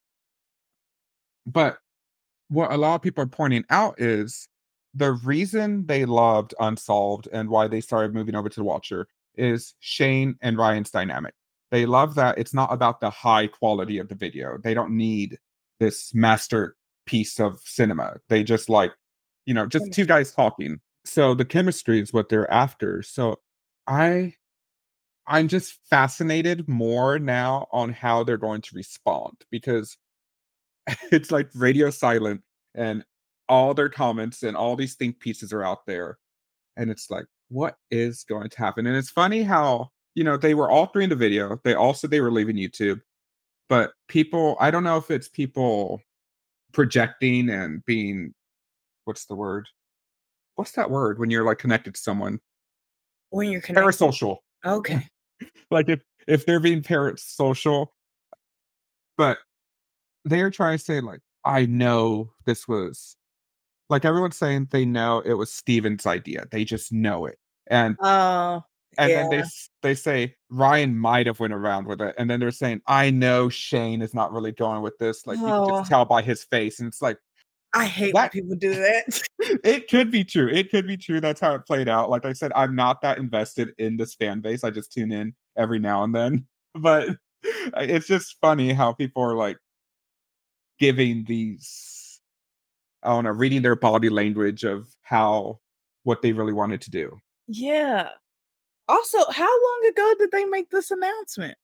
But what a lot of people are pointing out is the reason they loved Unsolved and why they started moving over to The Watcher is Shane and Ryan's dynamic. They love that it's not about the high quality of the video. They don't need this masterpiece of cinema. They just like, just two guys talking. So the chemistry is what they're after. So I I'm just fascinated more now on how they're going to respond because it's like radio silent and all their comments and all these think pieces are out there. And it's like, what is going to happen? And it's funny how, they were all three in the video. They all said they were leaving YouTube, but people, I don't know if it's people projecting and being, what's the word? What's that word when you're like connected to someone? When you're connected. Parasocial. Okay. Like if they're being parasocial, but they're trying to say like, I know this was like everyone's saying they know it was Steven's idea. They just know it. And Oh, and then yeah. they say Ryan might have went around with it. And then they're saying, I know Shane is not really going with this. Like you can just Oh, tell by his face. And it's like I hate when that people do that. it could be true. It could be true. That's how it played out. Like I said, I'm not that invested in this fan base. I just tune in every now and then. But it's just funny how people are like giving these, I don't know, reading their body language of what they really wanted to do. Yeah. Also, how long ago did they make this announcement?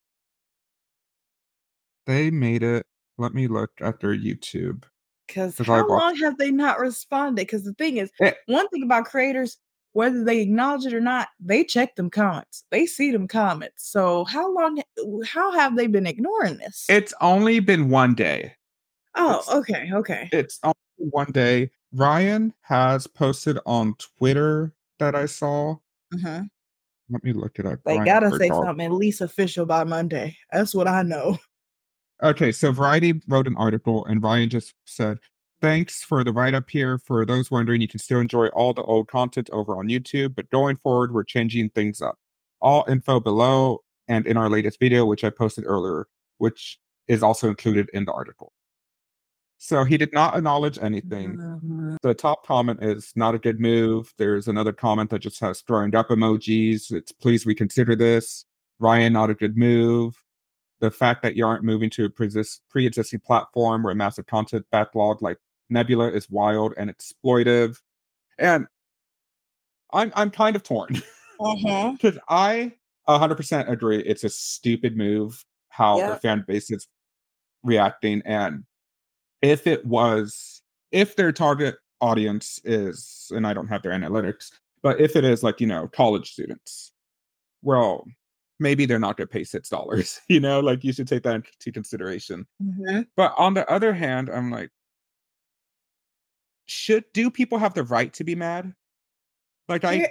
They made it. Let me look at their YouTube Because because I how long watched have they not responded? Because the thing is, it. one thing about creators, whether they acknowledge it or not, they check them comments. They see them comments. So how have they been ignoring this? It's only been one day. Oh, It's okay, okay. it's only been one day. Ryan has posted on Twitter that I saw. Mhm. Let me look it up. They Ryan gotta say Bergdahl. something at least official by Monday. That's what I know. Okay, so Variety wrote an article, and Ryan just said, "Thanks for the write up here. For those wondering, you can still enjoy all the old content over on YouTube, but going forward, we're changing things up. All info below and in our latest video, which I posted earlier, which is also included in the article." So he did not acknowledge anything. Mhm. The top comment is not a good move. There's another comment that just has throwing up emojis. It's please reconsider this. Ryan, not a good move. The fact that you aren't moving to a pre-existing platform where a massive content backlog like Nebula is wild and exploitive. And I'm kind of torn Mhm. because 100% agree. It's a stupid move how the Yeah. fan base is reacting. And if it was, if their target audience is, and I don't have their analytics, but if it is like, college students, well, maybe they're not going to pay $6, like you should take that into consideration. Mhm. But on the other hand, I'm like, do people have the right to be mad? Like, Here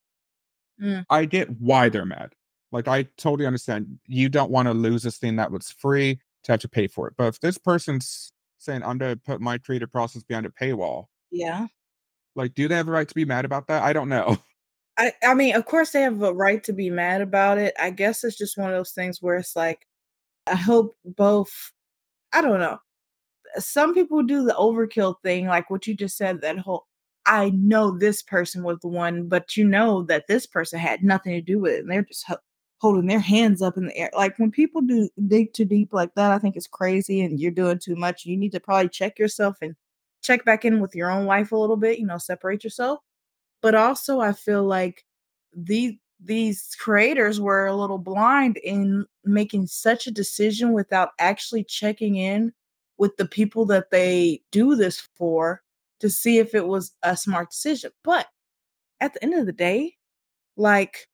mm, I get why they're mad. Like, I totally understand. You don't want to lose this thing that was free to have to pay for it. But if this person's saying, I'm going to put my creative process behind a paywall, yeah. like, do they have a right to be mad about that? I don't know. I mean, of course, they have a right to be mad about it. I guess it's just one of those things where it's like, I hope both I don't know. Some people do the overkill thing, like what you just said, that whole I know this person was the one, but you know that this person had nothing to do with it, and they're just holding their hands up in the air. Like when people do dig too deep like that, I think it's crazy and you're doing too much. You need to probably check yourself and check back in with your own life a little bit, separate yourself. But also I feel like these creators were a little blind in making such a decision without actually checking in with the people that they do this for to see if it was a smart decision. But at the end of the day, like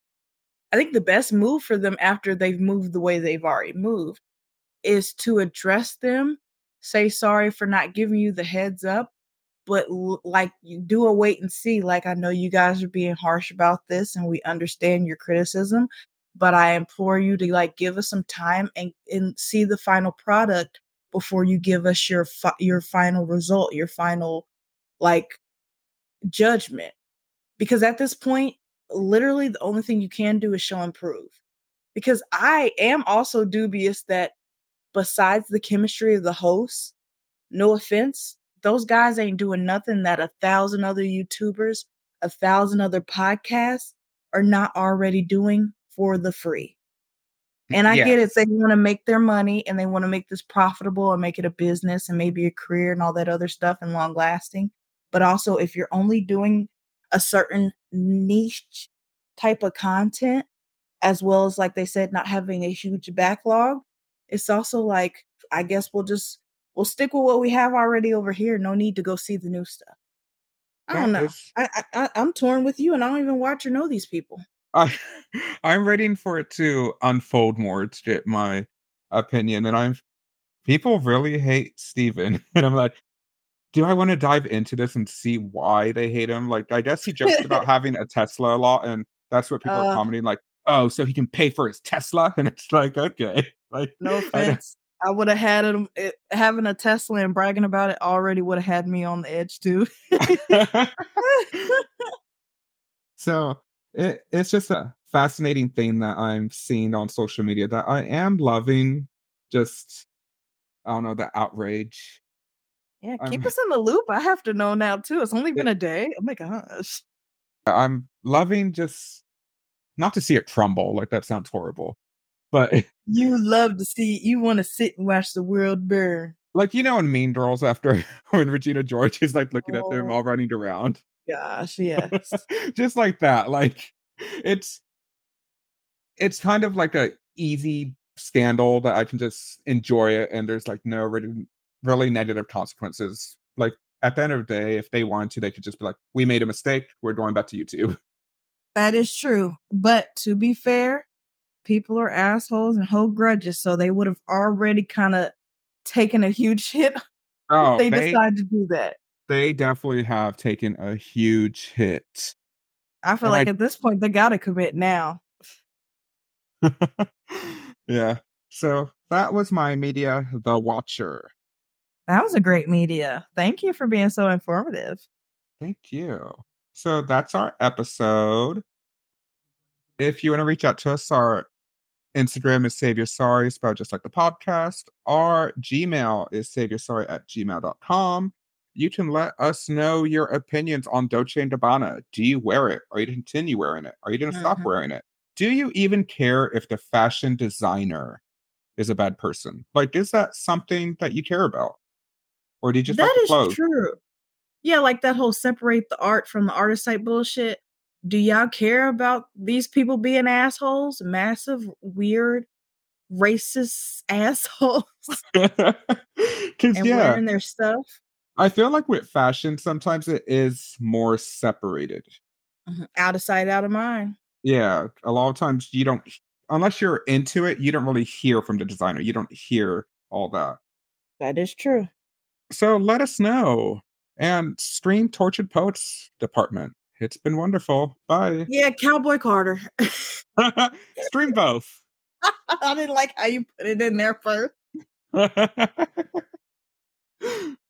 I think the best move for them after they've moved the way they've already moved is to address them, say sorry for not giving you the heads up, but like you do a wait and see. Like, I know you guys are being harsh about this and we understand your criticism, but I implore you to like give us some time and see the final product before you give us your final result, your final like judgment. Because at this point, literally the only thing you can do is show and prove. Because I am also dubious that besides the chemistry of the hosts, no offense, those guys ain't doing nothing that 1,000 other YouTubers, 1,000 other podcasts are not already doing for the free. And I get it. Yes. They want to make their money and they want to make this profitable and make it a business and maybe a career and all that other stuff and long lasting. But also, if you're only doing a certain niche type of content, as well as, like they said, not having a huge backlog, it's also like, I guess we'll stick with what we have already over here. No need to go see the new stuff. I don't That know. is I'm torn with you, and I don't even watch or know these people. I I'm waiting for it to unfold more to get my opinion, and I'm people really hate Steven, and I'm like, do I wanna dive into this and see why they hate him? Like, I guess he jokes about having a Tesla a lot, and that's what people are uh, commenting like, "Oh, so he can pay for his Tesla?" And it's like, "Okay." Like, no I don't offense. I would have had having a Tesla and bragging about it already would have had me on the edge too. So, it's just a fascinating thing that I'm seeing on social media that I am loving, just I don't know, the outrage. Yeah, keep I'm us in the loop. I have to know now too. It's only been it a day. Oh my gosh. I'm loving just not to see it crumble, like, that sounds horrible, but, You wanna sit and watch the world burn. like, in Mean Girls after when Regina George is, like, looking at them Oh all running around. gosh, yes. Just like that, like, it's it's kind of like a easy scandal that I can just enjoy it, and there's, like, no really negative consequences. Like, at the end of the day, if they wanted to, they could just be like, "We made a mistake, we're going back to YouTube." That is true. But to be fair, people are assholes and hold grudges, so they would have already kinda taken a huge hit if Oh, they decide to do that. they definitely have taken a huge hit, I feel and like at this point, they gotta commit now. yeah. So, that was my media, The Watcher. That was a great media. Thank you for being so informative. Thank you. So, that's our episode. If you wanna reach out to us, our Instagram is Save Your Sorry, spelled just like the podcast. Our Gmail is saveyoursorry@gmail.com. You can let us know your opinions on Dolce& and Gabbana. Do you wear it? Are you to continue wearing it? Are you gonna stop Mhm. wearing it? Do you even care if the fashion designer is a bad person? Like, is that something that you care about? Or do you just like That the is clothes? true. Yeah, like that whole separate the art from the artist type bullshit. Do y'all care about these people being assholes? Massive, weird, racist assholes Because, and yeah, wearing their stuff? I feel like with fashion, sometimes it is more separated. Out of sight, out of mind. Yeah, a lot of times you don't, unless you're into it, you don't really hear from the designer. You don't hear all that. That is true. So let us know and stream Tortured Poets Department. It's been wonderful. Bye. Yeah, Cowboy Carter. Stream both. I didn't like how you put it in there first.